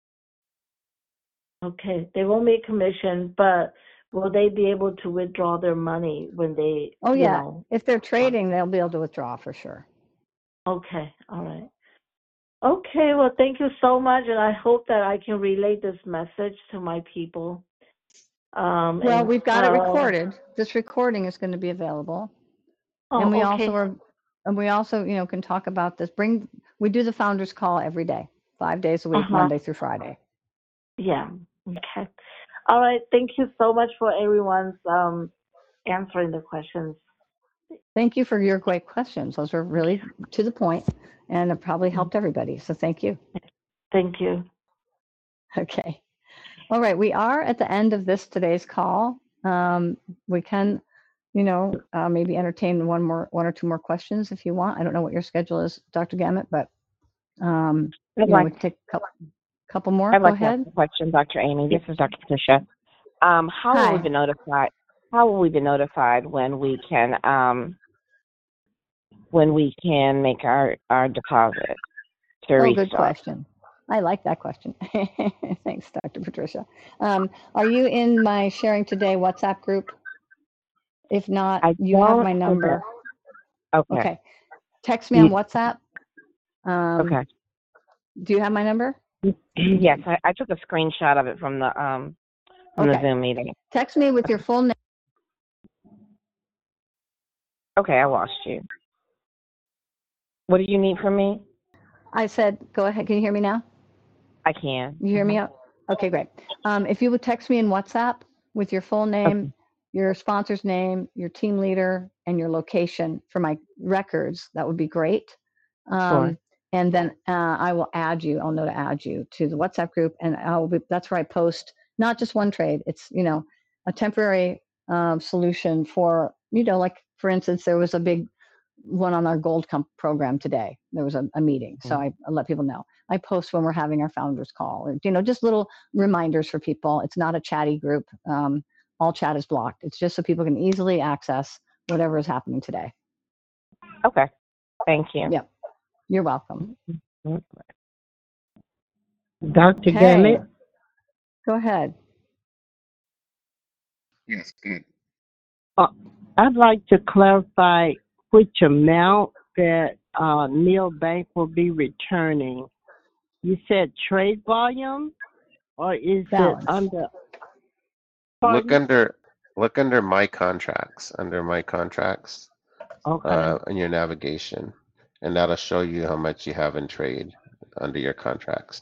Okay. They won't make commission, but will they be able to withdraw their money when they, Oh, you yeah. know? If they're trading, they'll be able to withdraw for sure. Okay. All right. Okay. Well, thank you so much, and I hope that I can relay this message to my people. Um, Well, and we've got it uh, recorded. This recording is going to be available. oh, And we okay. also are, and we also, you know, can talk about this. Bring, we do the founders call every day, five days a week, Uh-huh. Monday through Friday. Yeah. Okay. All right. Thank you so much for everyone's um answering the questions. Thank you for your great questions. Those are really to the point and it probably helped everybody. So thank you. Thank you. Okay. All right. We are at the end of this today's call. Um, we can, you know, uh, maybe entertain one more, one or two more questions if you want. I don't know what your schedule is, Doctor Gamet, but um, I'd you know, like we can take a couple, couple more. I'd Go like to ask ahead. a question, Doctor Amy. This is Doctor Patricia. Um, how will we Hi. be notified? How will we be notified when we can um, when we can make our, our deposit to Oh, good restart. question. I like that question. Thanks, Doctor Patricia. Um, are you in my Sharing Today WhatsApp group? If not, I you have don't. my Okay. number. Okay. Okay. Text me on You, WhatsApp. Um, okay. do you have my number? Yes, I, I took a screenshot of it from the um from the Okay. Zoom meeting. Text me with your full name. Okay, I lost you. What do you need from me? I said, go ahead. Can you hear me now? I can. You hear Mhm. me out? Okay, great. Um, if you would text me in WhatsApp with your full name, Okay. your sponsor's name, your team leader, and your location for my records, that would be great. Sure. Um, and then uh, I will add you. I'll know to add you to the WhatsApp group, and I will be. That's where I post not just one trade. It's you know a temporary um, solution for you know like for instance, there was a big one on our gold comp program today. There was a, a meeting, so I, I let people know. I post when we're having our founders call, or you know, just little reminders for people. It's not a chatty group. Um, all chat is blocked. It's just so people can easily access whatever is happening today. Okay. Thank you. Yep, you're welcome. Doctor Okay, Gamet, go ahead. Yes, good. uh, I'd like to clarify which amount that uh, Neil Bank will be returning. You said trade volume, or is it Balance. under? Look Pardon? under look under my contracts, under my contracts, Okay. uh, in your navigation, and that'll show you how much you have in trade under your contracts.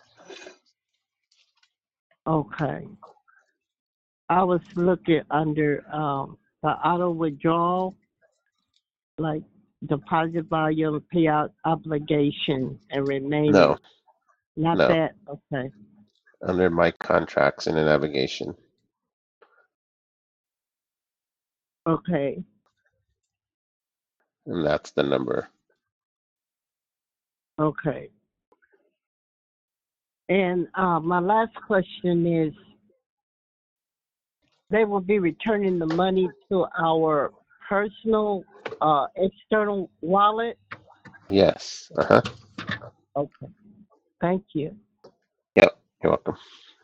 Okay. I was looking under um, the auto withdrawal, like deposit volume, payout obligation, and remaining. No, Not no, that? Okay. under my contracts in the navigation. Okay. And that's the number. Okay. And uh, my last question is, they will be returning the money to our personal uh, external wallet? Yes. Uh-huh. Okay. Thank you. Yep. You're welcome.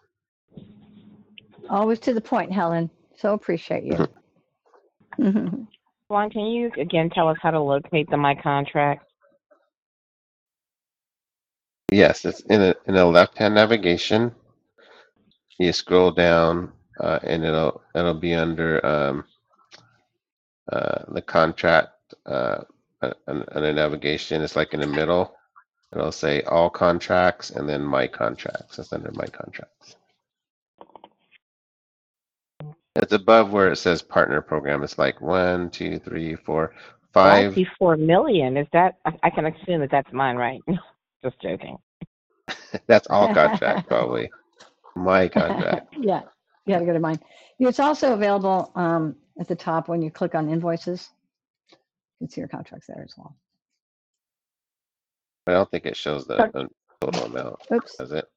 Always to the point, Helen. So appreciate you. Juan, can you again tell us how to locate the My Contract? Yes, it's in a in a left-hand navigation. You scroll down, uh, and it'll it'll be under um, uh, the contract uh, and the navigation. It's like in the middle. It'll say all contracts and then my contracts. It's under my contracts. It's above where it says partner program. It's like one, two, three, four, Oh, I five. see four million. Is that? I, I can assume that that's mine, right? Just joking. That's all contract, probably. My contract. Yeah, you got to go to mine. It's also available um, at the top when you click on invoices. You can see your contracts there as well. I don't think it shows the, the total amount. Oops. Does it?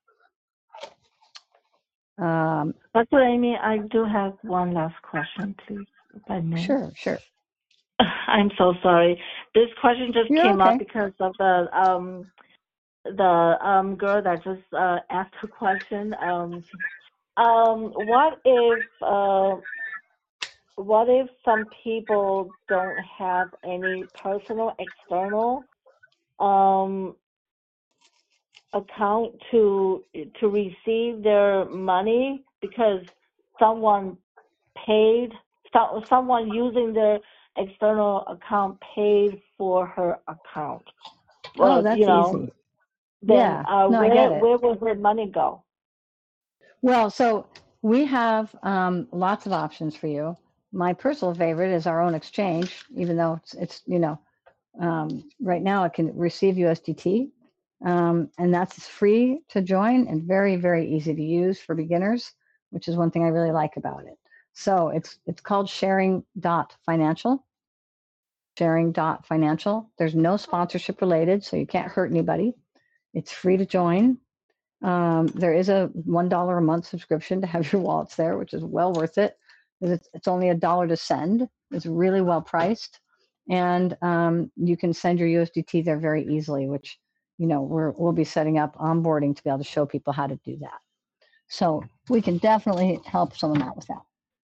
Um, Doctor Amy, I do have one last question, please, if I may. sure, sure. I'm so sorry. This question just You're came okay. up because of the um the um girl that just uh, asked a question. Um, um, what if uh what if some people don't have any personal external um account to to receive their money because someone paid so, someone using their external account paid for her account? Oh, Well, that's you know, easy. then Yeah, uh, no, I where get it. where will her money go? Well, so we have um, lots of options for you. My personal favorite is our own exchange, even though it's, it's you know, um, right now it can receive U S D T. Um, and that's free to join and very, very easy to use for beginners, which is one thing I really like about it. So it's it's called sharing dot financial. sharing dot financial. There's no sponsorship related, so you can't hurt anybody. It's free to join. Um, there is a one dollar a month subscription to have your wallets there, which is well worth it because it's, it's only a dollar to send. It's really well priced. And um, you can send your U S D T there very easily, which you know, we're, we'll be setting up onboarding to be able to show people how to do that. So we can definitely help someone out with that.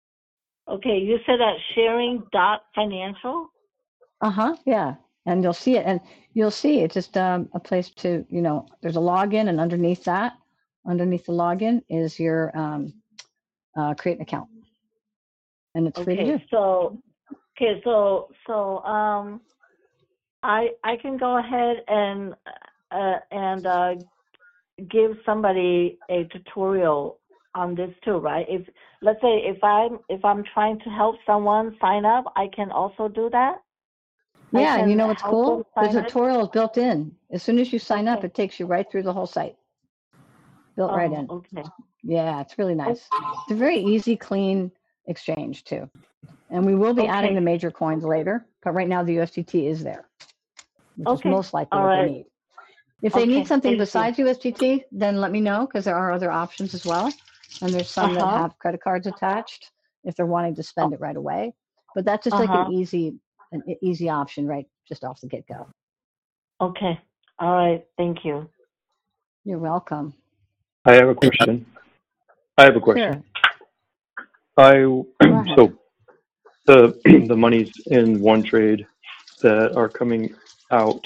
Okay, you said at sharing dot financial? Uh-huh, yeah. And you'll see it, and you'll see it's just um, a place to, you know, there's a login, and underneath that, underneath the login is your um, uh, create an account. And it's free to do. Okay, so okay, so so um, I I can go ahead and uh, and uh, give somebody a tutorial on this too, right? If let's say if I'm if I'm trying to help someone sign up, I can also do that. I Yeah, and you can know what's help cool? them The sign up. tutorial is built in. As soon as you sign up, Okay. it takes you right through the whole site. Built right Oh, in. okay. Yeah, it's really Okay. nice. It's a very easy, clean exchange too. And we will be adding the Okay. major coins later, but right now the U S D T is there, which is Okay. most likely All what they right. need. If they need Okay. something Thank you. besides U S D T, then let me know, because there are other options as well. And there's some that Uh-huh. have credit cards attached if they're wanting to spend it right away. But that's just like an Uh-huh. easy, an e- easy option, right? Just off the get-go. Okay. All right. Thank you. You're welcome. I have a question. I have a question. Sure. I Go ahead. so the the monies in One Trade that are coming out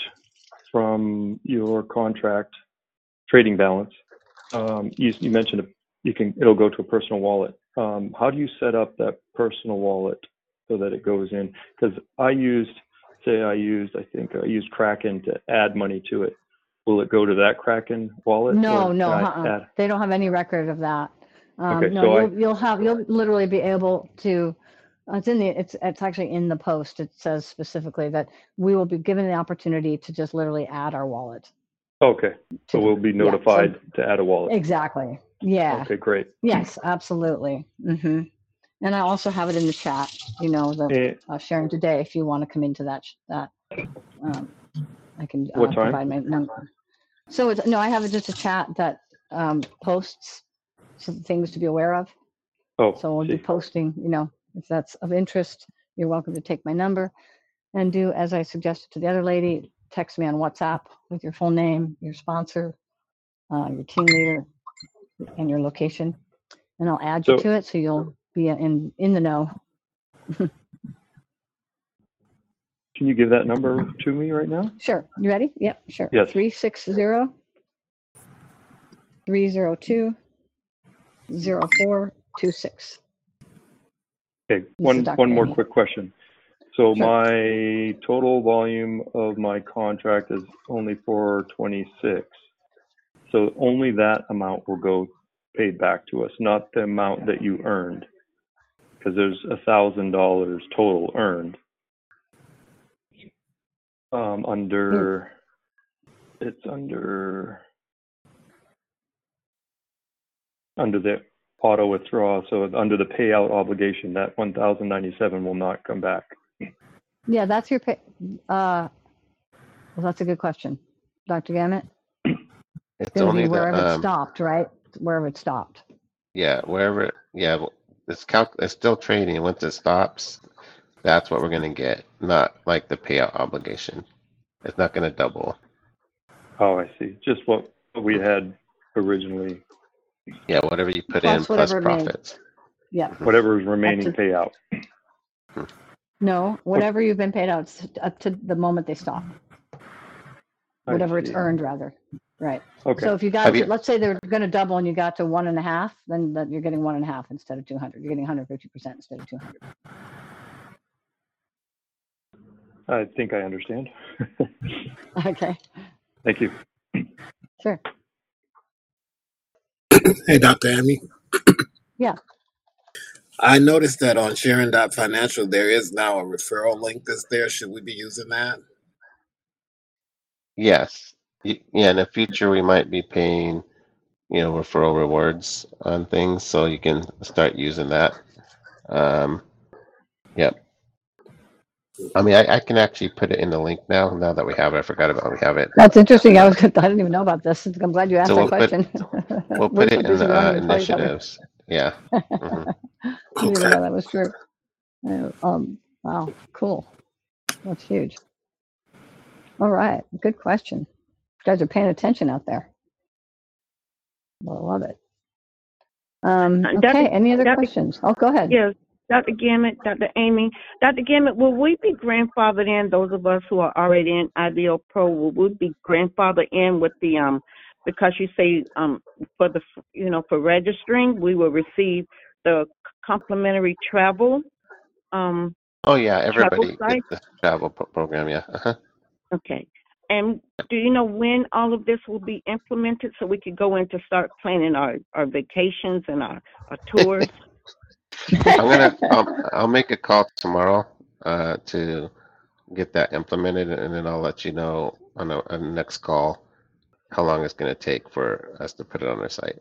from your contract trading balance. Um, you, you mentioned you can it'll go to a personal wallet. Um, how do you set up that personal wallet so that it goes in? Because I used, say, I used, I think I used Kraken to add money to it. Will it go to that Kraken wallet? No, or no, can I uh-uh. add? They don't have any record of that. Um, Okay, no, so I you'll you'll have you'll literally be able to. uh, It's in the it's it's actually in the post. It says specifically that we will be given the opportunity to just literally add our wallet okay. to So the we'll be yeah. So notified to add a wallet. exactly, yeah, Okay, great. yes, absolutely. hmm And I also have it in the chat. You know, the And uh, sharing today. If you want to come into that sh- that, um, I can what uh, time? provide my number. So it's no, I have just a chat that um, posts some things to be aware of. Oh, So we'll be see. posting, you know, if that's of interest, you're welcome to take my number and do as I suggested to the other lady, text me on WhatsApp with your full name, your sponsor, uh, your team leader, and your location, and I'll add you So to it so you'll be in in the know. can you give that number to me right now? Sure. You ready? Yep, sure. Yes. three six zero, three zero two, zero four two six. Okay. This is One Doctor one more Amy. quick question. So Sure. my total volume of my contract is only for twenty-six. So only that amount will go paid back to us, not the amount that you earned, because there's a thousand dollars total earned. Um, Mm. under it's under under the auto withdrawal. So under the payout obligation, that one thousand ninety-seven will not come back. Yeah, that's your pay. Uh, well, that's a good question, Doctor Gamet. It's It's going to be only the wherever it um stopped, right? Wherever it stopped. yeah, wherever yeah, well, it's calc it's still trading. Once it stops, that's what we're gonna get, not like the payout obligation. It's not gonna double. Oh, I see. Just what we had originally, Yeah, whatever you put in Plus plus whatever it made. profits. Yeah. whatever is Up remaining to, payout. no, Okay, whatever you've been paid out s- up to the moment they stop. I Whatever it's see. earned, rather. Right. Okay. So if you got Have to, you let's say they're going to double and you got to one and a half, then that you're getting one and a half instead of two hundred. You're getting one hundred fifty percent instead of two hundred. I think I understand. Okay. Thank you. Sure. Hey, Doctor Amy. Yeah. I noticed that on sharing dot financial there is now a referral link that's there. Should we be using that? yes. Y- Yeah, in the future we might be paying, you know, referral rewards on things, so you can start using that. Um, yep. I mean, I, I can actually put it in the link now. Now that we have it, I forgot about we have it. That's interesting. I was, I didn't even know about this. I'm glad you asked So that we'll put question. we'll We're put so it in busy, the we don't uh, even tell each other. initiatives. Yeah. hmm I didn't even Okay. know that was true. Uh, Um, wow, cool. That's huge. All right. Good question. guys are paying attention out there. I love it. Um, Uh, okay, Doctor any other Doctor questions? Oh, go ahead. Yes, Doctor Gammett, Doctor Amy, Doctor Gammett, will we be grandfathered in? Those of us who are already in I B O Pro, will we be grandfathered in with the um? Because you say um for the you know for registering, we will receive the complimentary travel um Oh yeah, travel everybody site. gets the travel pro- program. Yeah. Uh-huh. Okay. And do you know when all of this will be implemented so we could go in to start planning our, our vacations and our, our tours? I'm gonna. I'll, I'll make a call tomorrow uh, to get that implemented, and then I'll let you know on the, on the next call how long it's gonna take for us to put it on our site.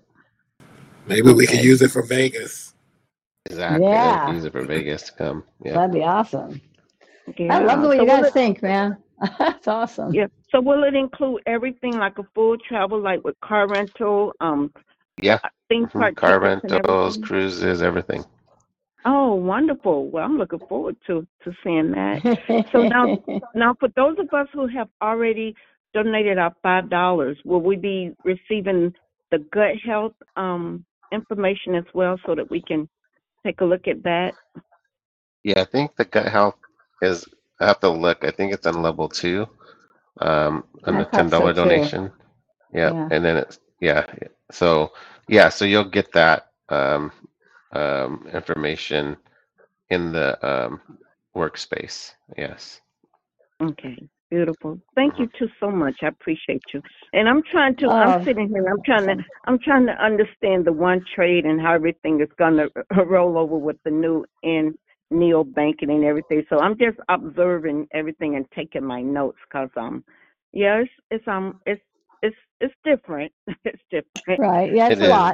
Maybe we can Okay. use it for Vegas. Exactly. Then we can Yeah, use it for Vegas to come. Yeah. that'd be awesome. I Yeah. love the way So you will guys it, think, man. That's awesome. yeah. So will it include everything like a full travel, like with car rental, um, Yeah. theme hmm park Car tickets and rentals, everything? cruises, everything. Oh, wonderful. Well, I'm looking forward to, to seeing that. So now, now for those of us who have already donated our five dollars, will we be receiving the gut health um, information as well so that we can take a look at that? Yeah, I think the gut health is. I have to look. I think it's on level two, um, on I the ten thought so dollar too. donation. Yeah, Yeah. and then it's yeah. So yeah, so you'll get that um, um, information in the um, workspace. Yes. Okay, beautiful. Thank hmm you too so much. I appreciate you. And I'm trying to. I'm Oh, sitting here. I'm trying to. awesome. I'm trying to understand the one trade and how everything is gonna roll over with the new in neo banking and everything. So I'm just observing everything and taking my notes because um, yeah, it's it's um it's it's it's different. It's different. Right. Yeah, it's It a is. lot.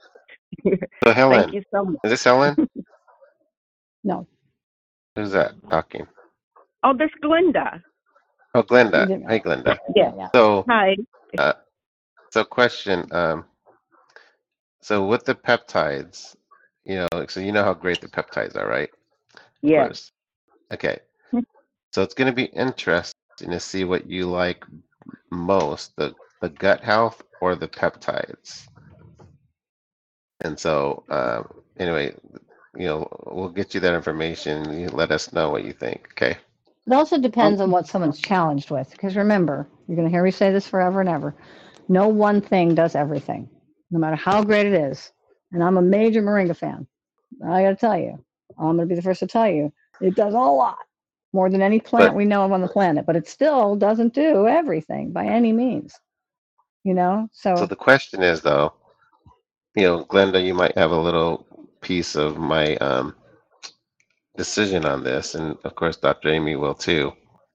So Thank Helen, you so much. is this Helen? No, Who's that talking? Oh, that's Glenda. Oh, you Glenda. didn't. Hi, Glenda. Yeah, Yeah. yeah. So, Hi. uh, so question. Um, so with the peptides, you know, so you know how great the peptides are, right? Of Yeah. course. Okay. So it's going to be interesting to see what you like most, the the gut health or the peptides. And so, um, anyway, you know, we'll get you that information. You let us know what you think. Okay. It also depends on Okay. what someone's challenged with. Because remember, you're going to hear me say this forever and ever. No one thing does everything, no matter how great it is. And I'm a major Moringa fan. I got to tell you, I'm going to be the first to tell you, it does a lot more than any plant But we know of on the planet, but it still doesn't do everything by any means, you know? so So, the question is, though, you know, Glenda, you might have a little piece of my um, decision on this, and of course, Doctor Amy will too.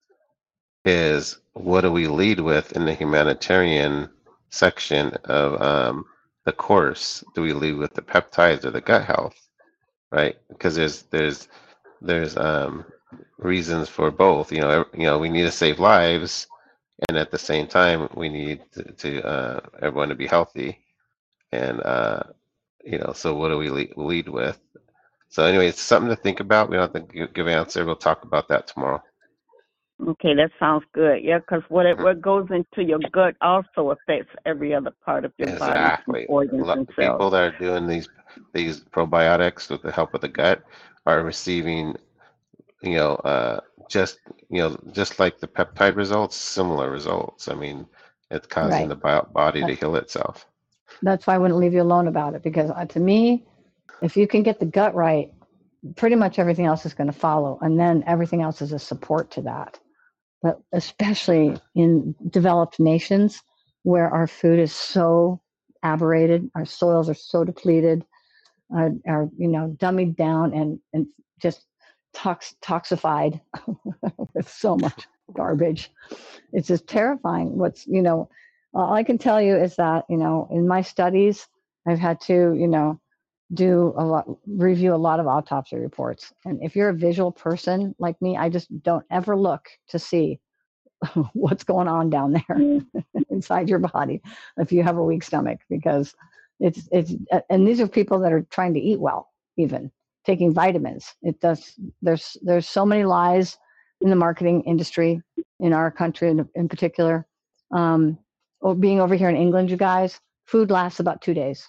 Is what do we lead with in the humanitarian section of um, the course? Do we lead with the peptides or the gut health? Right? Because there's there's there's um, reasons for both. You know, ev- you know, we need to save lives, and at the same time, we need to, to uh, everyone to be healthy. And uh, you know, so what do we lead, lead with? So anyway, it's something to think about. We don't have to gi- give an answer. We'll talk about that tomorrow. Okay, that sounds good. Yeah, because what it Mhm. what goes into your gut also affects every other part of your body, and Exactly. organs Lo- and The cells. people that are doing these these probiotics with the help of the gut are receiving, you know, uh, just you know, just like the peptide results, similar results. I mean, it's causing right. the bio- body That, to heal itself. that's why I wouldn't leave you alone about it because uh, to me, if you can get the gut right, pretty much everything else is going to follow. And then everything else is a support to that. But especially in developed nations where our food is so aberrated, our soils are so depleted, are, are you know, dummied down and, and just tox, toxified with so much garbage. It's just terrifying. What's, you know, all I can tell you is that, you know, in my studies, I've had to, you know, do a lot, review a lot of autopsy reports. And if you're a visual person like me, I just don't ever look to see what's going on down there inside your body if you have a weak stomach, because it's, it's, and these are people that are trying to eat well, even taking vitamins. It does, there's, there's so many lies in the marketing industry in our country in, in particular. Um, or being over here in England, you guys, food lasts about two days,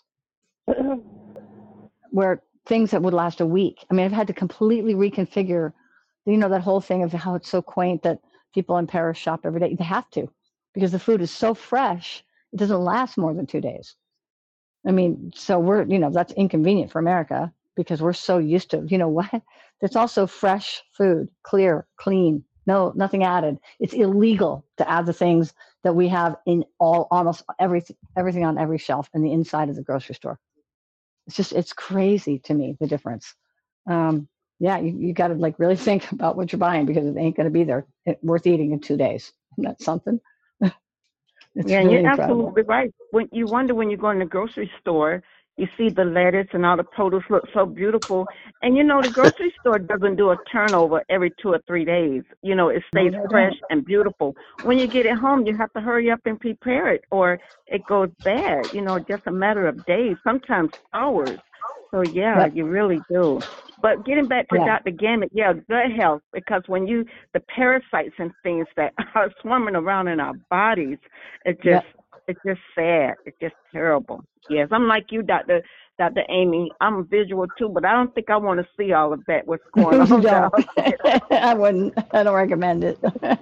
where things that would last a week. I mean, I've had to completely reconfigure, you know, that whole thing of how it's so quaint that people in Paris shop every day. They have to, because the food is so fresh, it doesn't last more than two days. I mean, so we're, you know, that's inconvenient for America because we're so used to, you know what? It's also fresh food, clear, clean, no, nothing added. It's illegal to add the things that we have in all, almost everything, everything on every shelf in the inside of the grocery store. It's just, it's crazy to me, the difference. Um, yeah, you, you got to like really think about what you're buying because it ain't going to be there it, worth eating in two days. Isn't that something? It's Yeah, and really you're incredible. absolutely right. When you wonder when you go in the grocery store, you see the lettuce and all the produce look so beautiful, and you know the grocery store doesn't do a turnover every two or three days. You know, it No, stays they fresh don't. and beautiful. When you get it home, you have to hurry up and prepare it, or it goes bad. You know, just a matter of days, sometimes hours. So yeah, Yep. you really do. But getting back to Yeah. Doctor Gammett, yeah, gut health, because when you the parasites and things that are swarming around in our bodies, it Yep. just it's just sad. It's just terrible. Yes, I'm like you, Doctor Doctor Amy. I'm visual too, but I don't think I want to see all of that. What's going You on down don't. there? I wouldn't. I don't recommend it.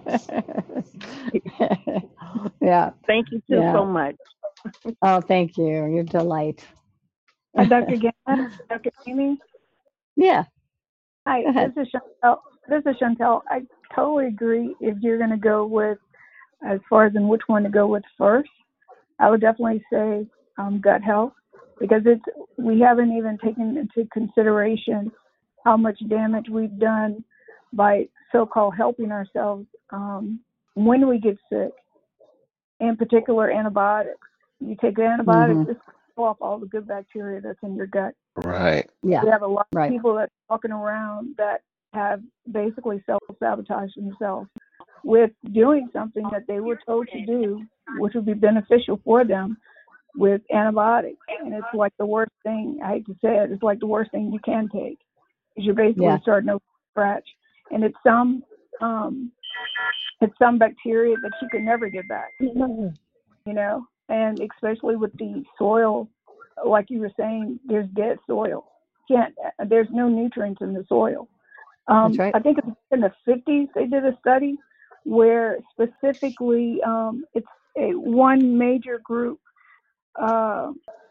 Yeah. Thank you too Yeah. so much. Oh, thank you. You're a delight. Hi, Doctor Gammon, Doctor Amy. Yeah. Hi, Go ahead. this is Chantel. This is Chantel. I totally agree if you're going to go with, as far as in which one to go with first, I would definitely say um, gut health, because it's we haven't even taken into consideration how much damage we've done by so-called helping ourselves um, when we get sick, in particular antibiotics. You take antibiotics, Mm-hmm. it's going to kill off all the good bacteria that's in your gut. Right. Yeah. We have a lot of Right. people that are walking around that have basically self-sabotaged themselves with doing something that they were told to do, which would be beneficial for them, with antibiotics. And it's like the worst thing, I hate to say it, it's like the worst thing you can take. Because you're basically Yeah. starting over from scratch. And it's some um it's some bacteria that you can never get back. You know? And especially with the soil, like you were saying, there's dead soil. Can't there's no nutrients in the soil. Um, That's right. I think in the fifties they did a study where specifically um, it's a one major group. Uh,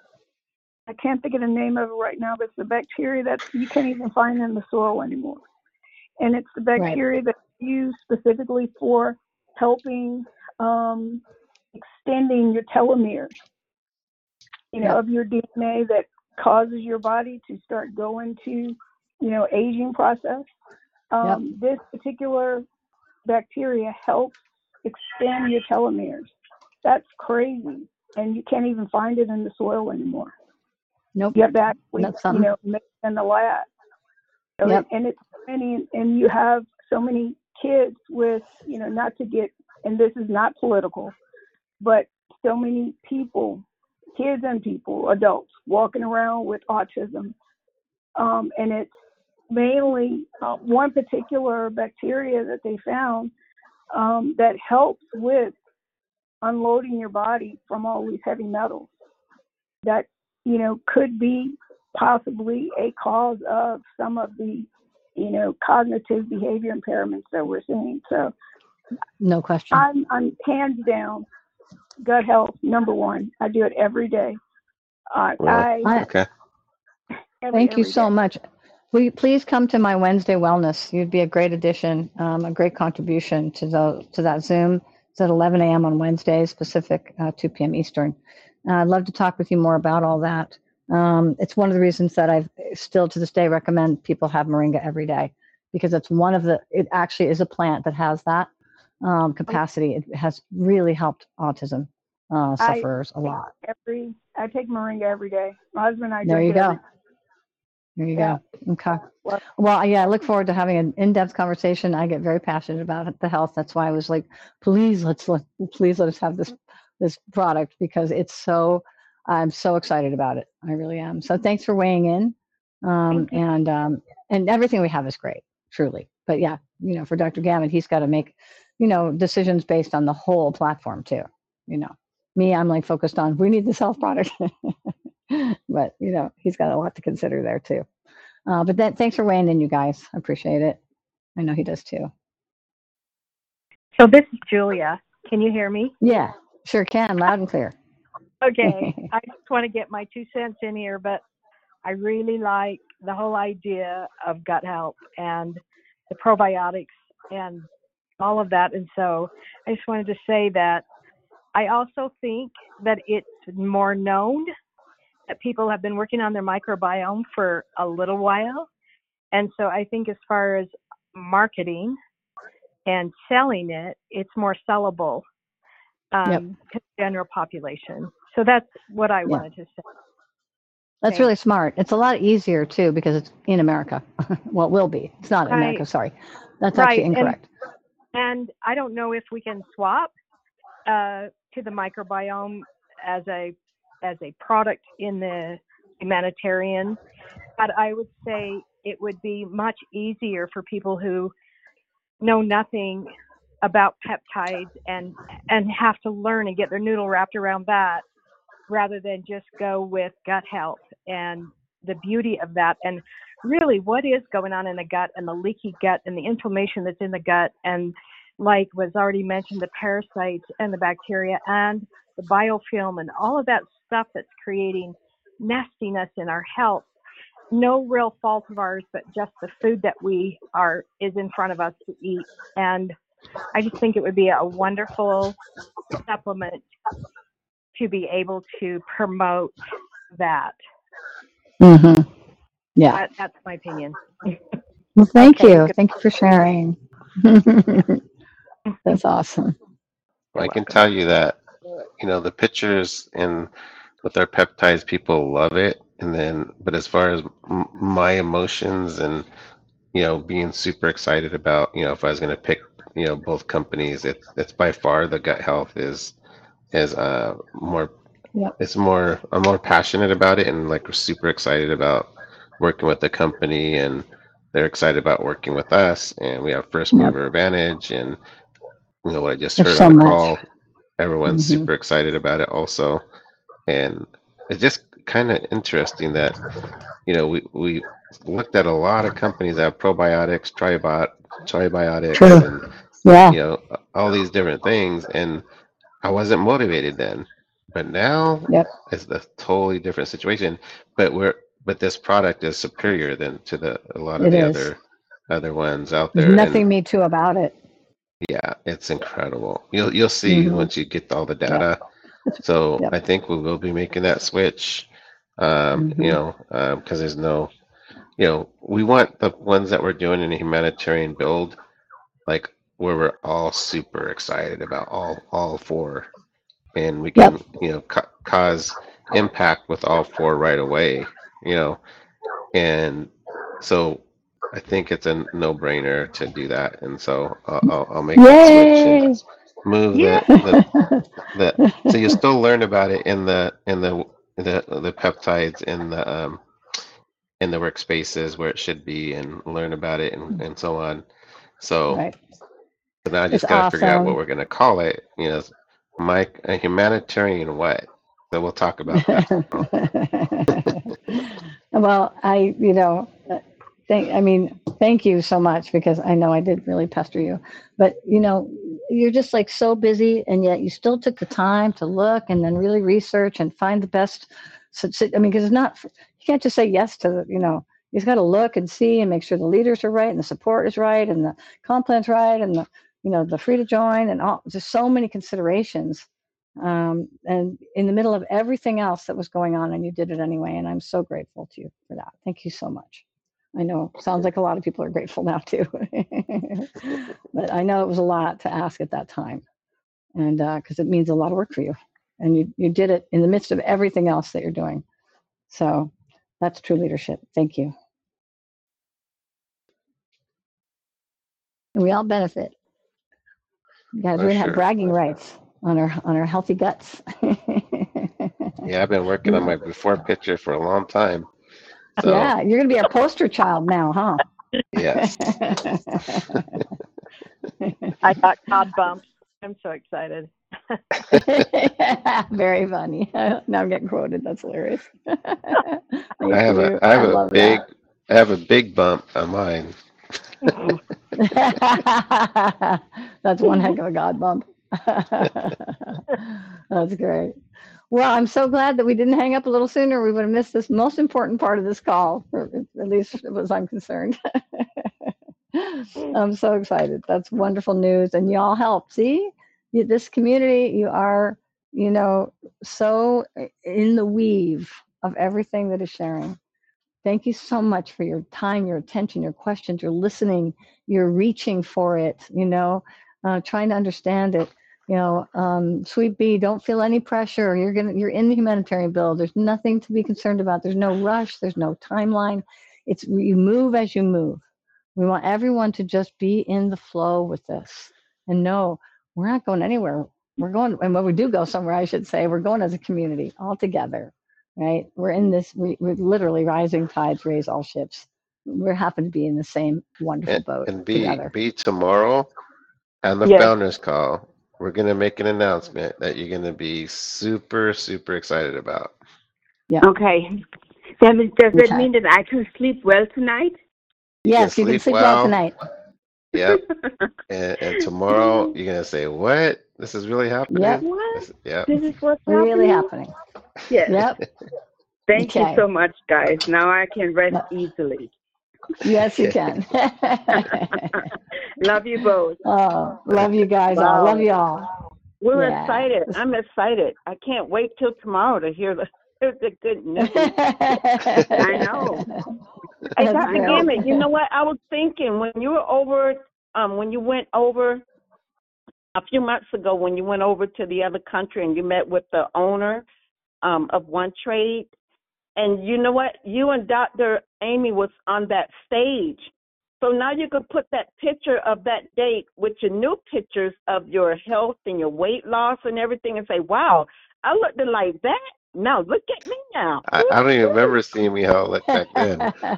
I can't think of the name of it right now, but it's the bacteria that you can't even find in the soil anymore, and it's the Right. bacteria that's used specifically for helping um, extending your telomeres. You know, Yep. of your D N A that causes your body to start going to, you know, aging process. Um, This particular bacteria helps extend your telomeres. That's crazy, and you can't even find it in the soil anymore. Nope. You have to actually, That's you something. know, make it in the lab. So Yep. it, and it's many, and you have so many kids with, you know, not to get, and this is not political, but so many people, kids and people, adults, walking around with autism. Um, and it's mainly uh, one particular bacteria that they found um, that helps with unloading your body from all these heavy metals that, you know, could be possibly a cause of some of the, you know, cognitive behavior impairments that we're seeing. So No question. I'm, I'm hands down gut health, number one. I do it every day. Uh, Really? I, I, Okay. every, thank you every so day. much. Will you please come to my Wednesday wellness? You'd be a great addition, um, a great contribution to the to that Zoom. It's at eleven a.m. on Wednesdays, Pacific, uh, two p.m. Eastern. Uh, I'd love to talk with you more about all that. Um, it's one of the reasons that I still to this day recommend people have moringa every day, because it's one of the, it actually is a plant that has that um, capacity. It has really helped autism uh, I sufferers a take lot. every, I take moringa every day. My husband and I There drink you it every go. day. There you Yeah. go. Okay. Well, Well, yeah, I look forward to having an in-depth conversation. I get very passionate about the health. That's why I was like, please let's let please let us have this this product, because it's so I'm so excited about it. I really am. So thanks for weighing in. Um, thank you. and um, and everything we have is great, truly. But yeah, you know, for Doctor Gammon, he's got to make, you know, decisions based on the whole platform too. You know. Me, I'm like focused on we need this health product, but you know he's got a lot to consider there too. Uh, but then thanks for weighing in, you guys. I appreciate it. I know he does too. So this is Julia. Can you hear me? Yeah, sure can, loud and clear. Okay. I just want to get my two cents in here, but I really like the whole idea of gut health and the probiotics and all of that. And so I just wanted to say that I also think that it's more known that people have been working on their microbiome for a little while. And so I think as far as marketing and selling it, it's more sellable um, Yep. to the general population. So that's what I Yeah. wanted to say. That's Thanks. really smart. It's a lot easier too because it's in America. Well, it will be. It's not in America. Right. Sorry, that's Right. actually And incorrect. and I don't know if we can swap uh, to the microbiome as a as a product in the humanitarian, but I would say it would be much easier for people who know nothing about peptides and and have to learn and get their noodle wrapped around that rather than just go with gut health and the beauty of that and really what is going on in the gut and the leaky gut and the inflammation that's in the gut and like was already mentioned, the parasites and the bacteria and the biofilm and all of that stuff that's creating nastiness in our health. No real fault of ours, but just the food that we are is in front of us to eat. And I just think it would be a wonderful supplement to be able to promote that. Mm-hmm. Yeah. That that's my opinion. Well, thank Okay, you. good. Thank you for sharing. That's awesome. I can tell you that, you know, the pictures and with our peptides, people love it. And then, but as far as m- my emotions and, you know, being super excited about, you know, if I was going to pick, you know, both companies, it's it's by far the gut health is is uh more Yep. it's more I'm more passionate about it and like we're super excited about working with the company and they're excited about working with us and we have first Yep. mover advantage and you know what I just There's heard so on the much. call, everyone's Mm-hmm. super excited about it also. And it's just kind of interesting that, you know, we, we looked at a lot of companies that have probiotics, tribot, tribiotics, True. and, Yeah. you know, all these different things. And I wasn't motivated then. But now Yep. it's a totally different situation. But we're, but this product is superior than to the, a lot of It the is. other, other ones out There's there. nothing And me too about it. yeah, it's incredible. You'll, you'll see Mm-hmm. once you get all the Yep. data. So Yep. I think we will be making that switch. Um, Mm-hmm. you know, um, because there's no, you know, we want the ones that we're doing in a humanitarian build, like where we're all super excited about all all four, and we Yep. can, you know, ca- cause impact with all four right away. You know, and so I think it's a no-brainer to do that, and so I'll, I'll, I'll make that switch and Yay! move Yeah. the the the. So you still learn about it in the in the the the peptides in the um in the workspaces where it should be, and learn about it and and so on. So, Right. so now I It's just got to figure out what awesome. we're gonna call it. You know, Mike, a humanitarian what? So we'll talk about that tomorrow. Well, I, you know, uh, thank, I mean, thank you so much because I know I did really pester you, but you know, you're just like so busy and yet you still took the time to look and then really research and find the best. So, so- I mean, because it's not, you can't just say yes to, the, you know, you've got to look and see and make sure the leaders are right and the support is right and the comp plan's right and the, you know, the free to join and all, just so many considerations. Um, and in the middle of everything else that was going on, and you did it anyway. And I'm so grateful to you for that. Thank you so much. I know it sounds like a lot of people are grateful now too, but I know it was a lot to ask at that time, and because uh, it means a lot of work for you, and you you did it in the midst of everything else that you're doing. So that's true leadership. Thank you. And we all benefit. Guys, For we're gonna have sure. bragging rights on our on our healthy guts. Yeah, I've been working on my before picture for a long time. So Yeah, you're gonna be a poster child now, huh? yes. I got cod bumps. I'm so excited. Very funny. Now I'm getting quoted. That's hilarious. I Thank have you. a I have I a love big that. I have a big bump on mine. That's one heck of a God bump. That's great. Well, I'm so glad that we didn't hang up a little sooner. We would have missed this most important part of this call, or at least as far as I'm concerned. I'm so excited. That's wonderful news. And y'all help. See, you, this community, you are, you know, so in the weave of everything that is sharing. Thank you so much for your time, your attention, your questions, your listening, your reaching for it, you know, uh, trying to understand it. You know, um, Sweet Bee, don't feel any pressure. You're gonna, you're in the humanitarian bill. There's nothing to be concerned about. There's no rush. There's no timeline. It's you move as you move. We want everyone to just be in the flow with this and know we're not going anywhere. We're going, and when we do go somewhere, I should say, we're going as a community all together, right? We're in this, we, we're literally rising tides raise all ships. We happen to be in the same wonderful And, boat and be together. be tomorrow on the Yes. founders call. We're gonna make an announcement that you're gonna be super super excited about. Yeah. Okay. That means, does that Okay. mean that I can sleep well tonight? You can Yes, you can sleep sleep well well. tonight. Yep. And, and tomorrow you're gonna say, "What? This is really happening?" Yep. What? This, yep. This is what's Really happening? happening. Yes. Yep. Thank you Okay. so much, guys. Now I can rest Yep. easily. Yes, you can. Love you both. Oh, love you guys all. Love Wow. you all. We're Yeah. excited. I'm excited. I can't wait till tomorrow to hear the, the good news. I know. Hey, That's Doctor great. Gammon, you know what? I was thinking when you were over, um, when you went over a few months ago, when you went over to the other country and you met with the owner um, of One Trade, and you know what? You and Doctor Amy was on that stage. So now you could put that picture of that date with your new pictures of your health and your weight loss and everything and say, wow, I looked like that. Now look at me now. I, I don't even remember seeing me how I looked back then.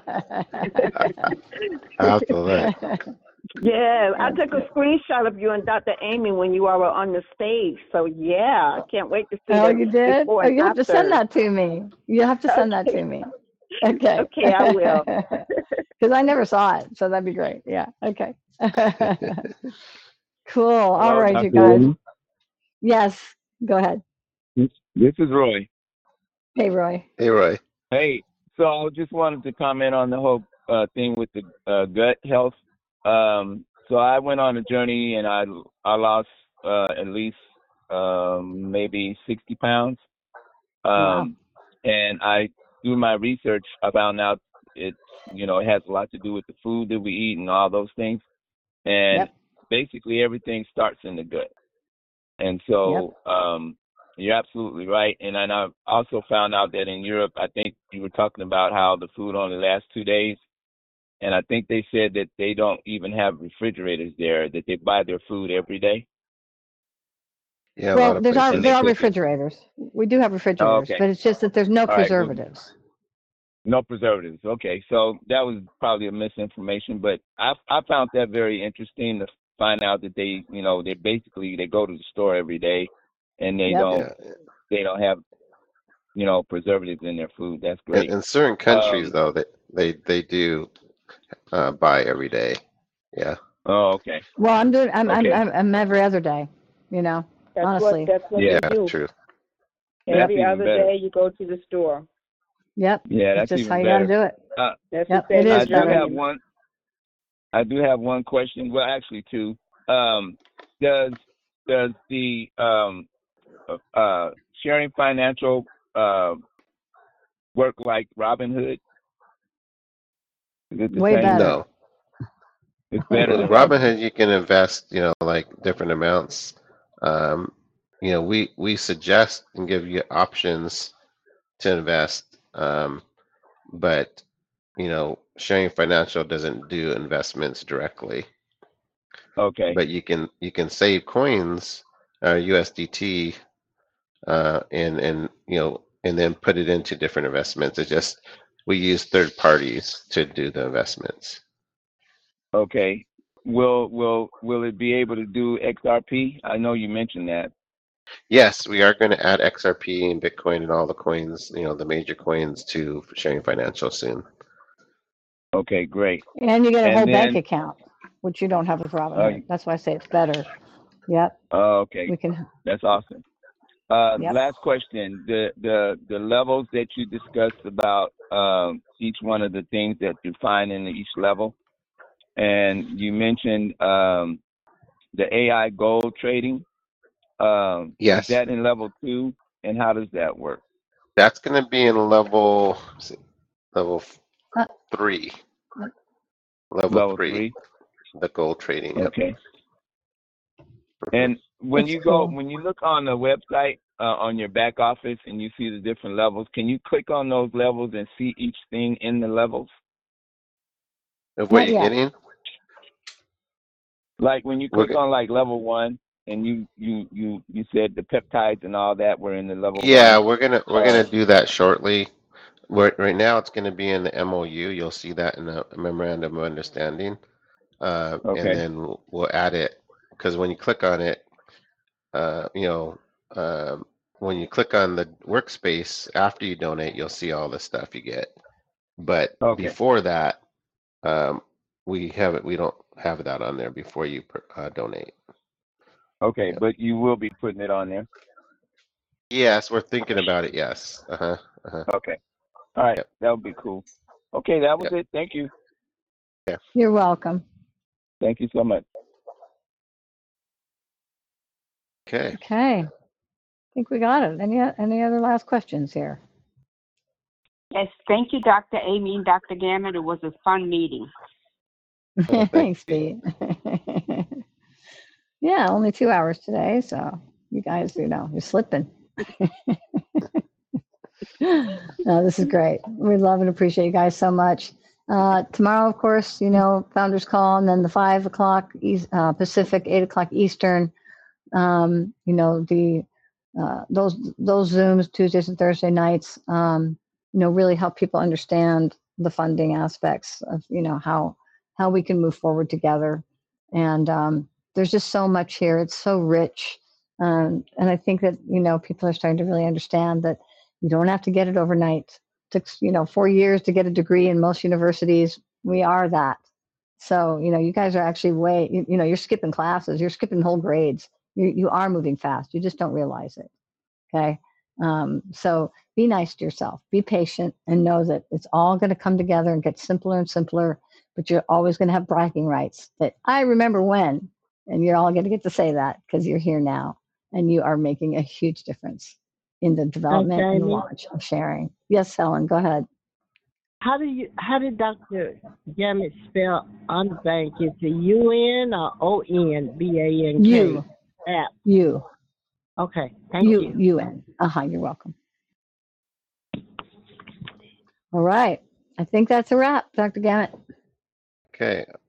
I have to look. Yeah, I That's took a good. screenshot of you and Doctor Amy when you were on the stage. So yeah, I can't wait to see Oh, that you did? before Oh, and you have to send after. that to me. You have to send that Okay. to me. Okay. Okay, I will. Because I never saw it, so that'd be great. Yeah. Okay. Cool. All Hello, right, you Doctor guys. Amy. Yes. Go ahead. This this is Roy. Hey, Roy. Hey, Roy. Hey, so I just wanted to comment on the whole uh, thing with the uh, gut health. Um, so I went on a journey and I I lost uh, at least um, maybe sixty pounds. Wow. Um, and I through my research, I found out it's you know it has a lot to do with the food that we eat and all those things. And Yep. basically everything starts in the gut. And Yep. so um, you're absolutely right. And then I also found out that in Europe, I think you were talking about how the food only lasts two days. And I think they said that they don't even have refrigerators there, that they buy their food every day. Yeah, a lot Well, of there's our, And places. they there are cook it. refrigerators. We do have Oh, refrigerators, okay. but it's just that there's no All right. Well, preservatives. no preservatives. Okay. So that was probably a misinformation, but I I found that very interesting to find out that they, you know, they basically they go to the store every day and they Yep. don't Yeah. they don't have, you know, preservatives in their food. That's In, great. in certain countries, Um though, they they they do uh, buy every day. Yeah. oh, okay. Well, I'm doing, I'm, I'm, Okay. I'm, I'm every other day, you know, That's what honestly. that's what Yeah. they do. True. That's Every even other better. day you go to the store. Yep. Yeah, It's that's just how even you got to better. do it. Uh, That's Yep. the It same I is as do better. have Germany. one I do have one question. Well, actually two. Um does does the um uh uh, sharing financial uh work like Robinhood? Is it the Way same? better. No. It's better than Robinhood, Robinhood. you can invest, you know, like different amounts. Um, you know, we we suggest and give you options to invest, um, but you know, Sharing Financial doesn't do investments directly. Okay. But you can you can save coins, uh, U S D T, uh, and and you know, and then put it into different investments. It's just we use third parties to do the investments. Okay. Will will will it be able to do X R P? I know you mentioned that. Yes, we are going to add X R P and Bitcoin and all the coins, you know, the major coins to Sharing Financial soon. Okay, great. And you get a And whole bank then, account, which you don't have with uh, Robinhood. That's why I say it's better. Yep. oh, okay, We can. that's awesome. Uh, Yep. last question: the the the levels that you discussed about um, each one of the things that you find in each level, and you mentioned um, the A I gold trading. Um, is Yes, that in level two, and how does that work? that's going to be in level let's see, level Uh, three. Level Level three, three. the gold trading. Yep. Okay. And when it's you go, cool. when you look on the website uh, on your back office and you see the different levels, can you click on those levels and see each thing in the levels? Of what Not you're yet. getting? Like when you We're click go- on like level one, and you you you you said the peptides and all that were in the level yeah, one. we're gonna we're Uh, gonna do that shortly. We're, right now, it's going to be in the M O U. You'll see that in the memorandum of understanding, uh, and okay. then we'll, we'll add it because when you click on it, uh, you know, um, when you click on the workspace after you donate, you'll see all the stuff you get. But Okay. before that, um, we have it. We don't have that on there before you per- uh, donate. Okay, Yeah. but you will be putting it on there. Yes, we're thinking about it. Yes. Uh huh. Uh huh. Okay. All right. Yep. That would be cool. Okay, that was Yep. it. Thank you. Yeah. You're welcome. Thank you so much. Okay. Okay. I think we got it. Any any other last questions here? Yes, thank you, Doctor Amy and Doctor Gammon. It was a fun meeting. Oh, thank Thanks, you. Pete. Yeah, only two hours today, so you guys, you know, you're slipping. No, this is great. We love and appreciate you guys so much. Uh, tomorrow, of course, you know, Founders Call, and then the five o'clock East, uh, Pacific, eight o'clock Eastern. Um, you know, the uh, those those Zooms Tuesdays and Thursday nights. Um, you know, really help people understand the funding aspects of you know how how we can move forward together. And um, there's just so much here. It's so rich, um, and I think that you know people are starting to really understand that you don't have to get it overnight. It took you know four years to get a degree in most universities. We are that. So you know you guys are actually way you, you know you're skipping classes. You're skipping whole grades. You you are moving fast. You just don't realize it. Okay. Um, so be nice to yourself. Be patient and know that it's all going to come together and get simpler and simpler. But you're always going to have bragging rights that I remember when, and you're all going to get to say that because you're here now and you are making a huge difference in the Hi, development and the Jamie. launch of sharing. Yes, Helen, go ahead. How do you how did Doctor Gammett spell unbank? Is it U N or O N B A N K? You, App. you, Okay, thank you, you. U N. Uh huh. You're welcome. All right. I think that's a wrap, Doctor Gammett. Okay.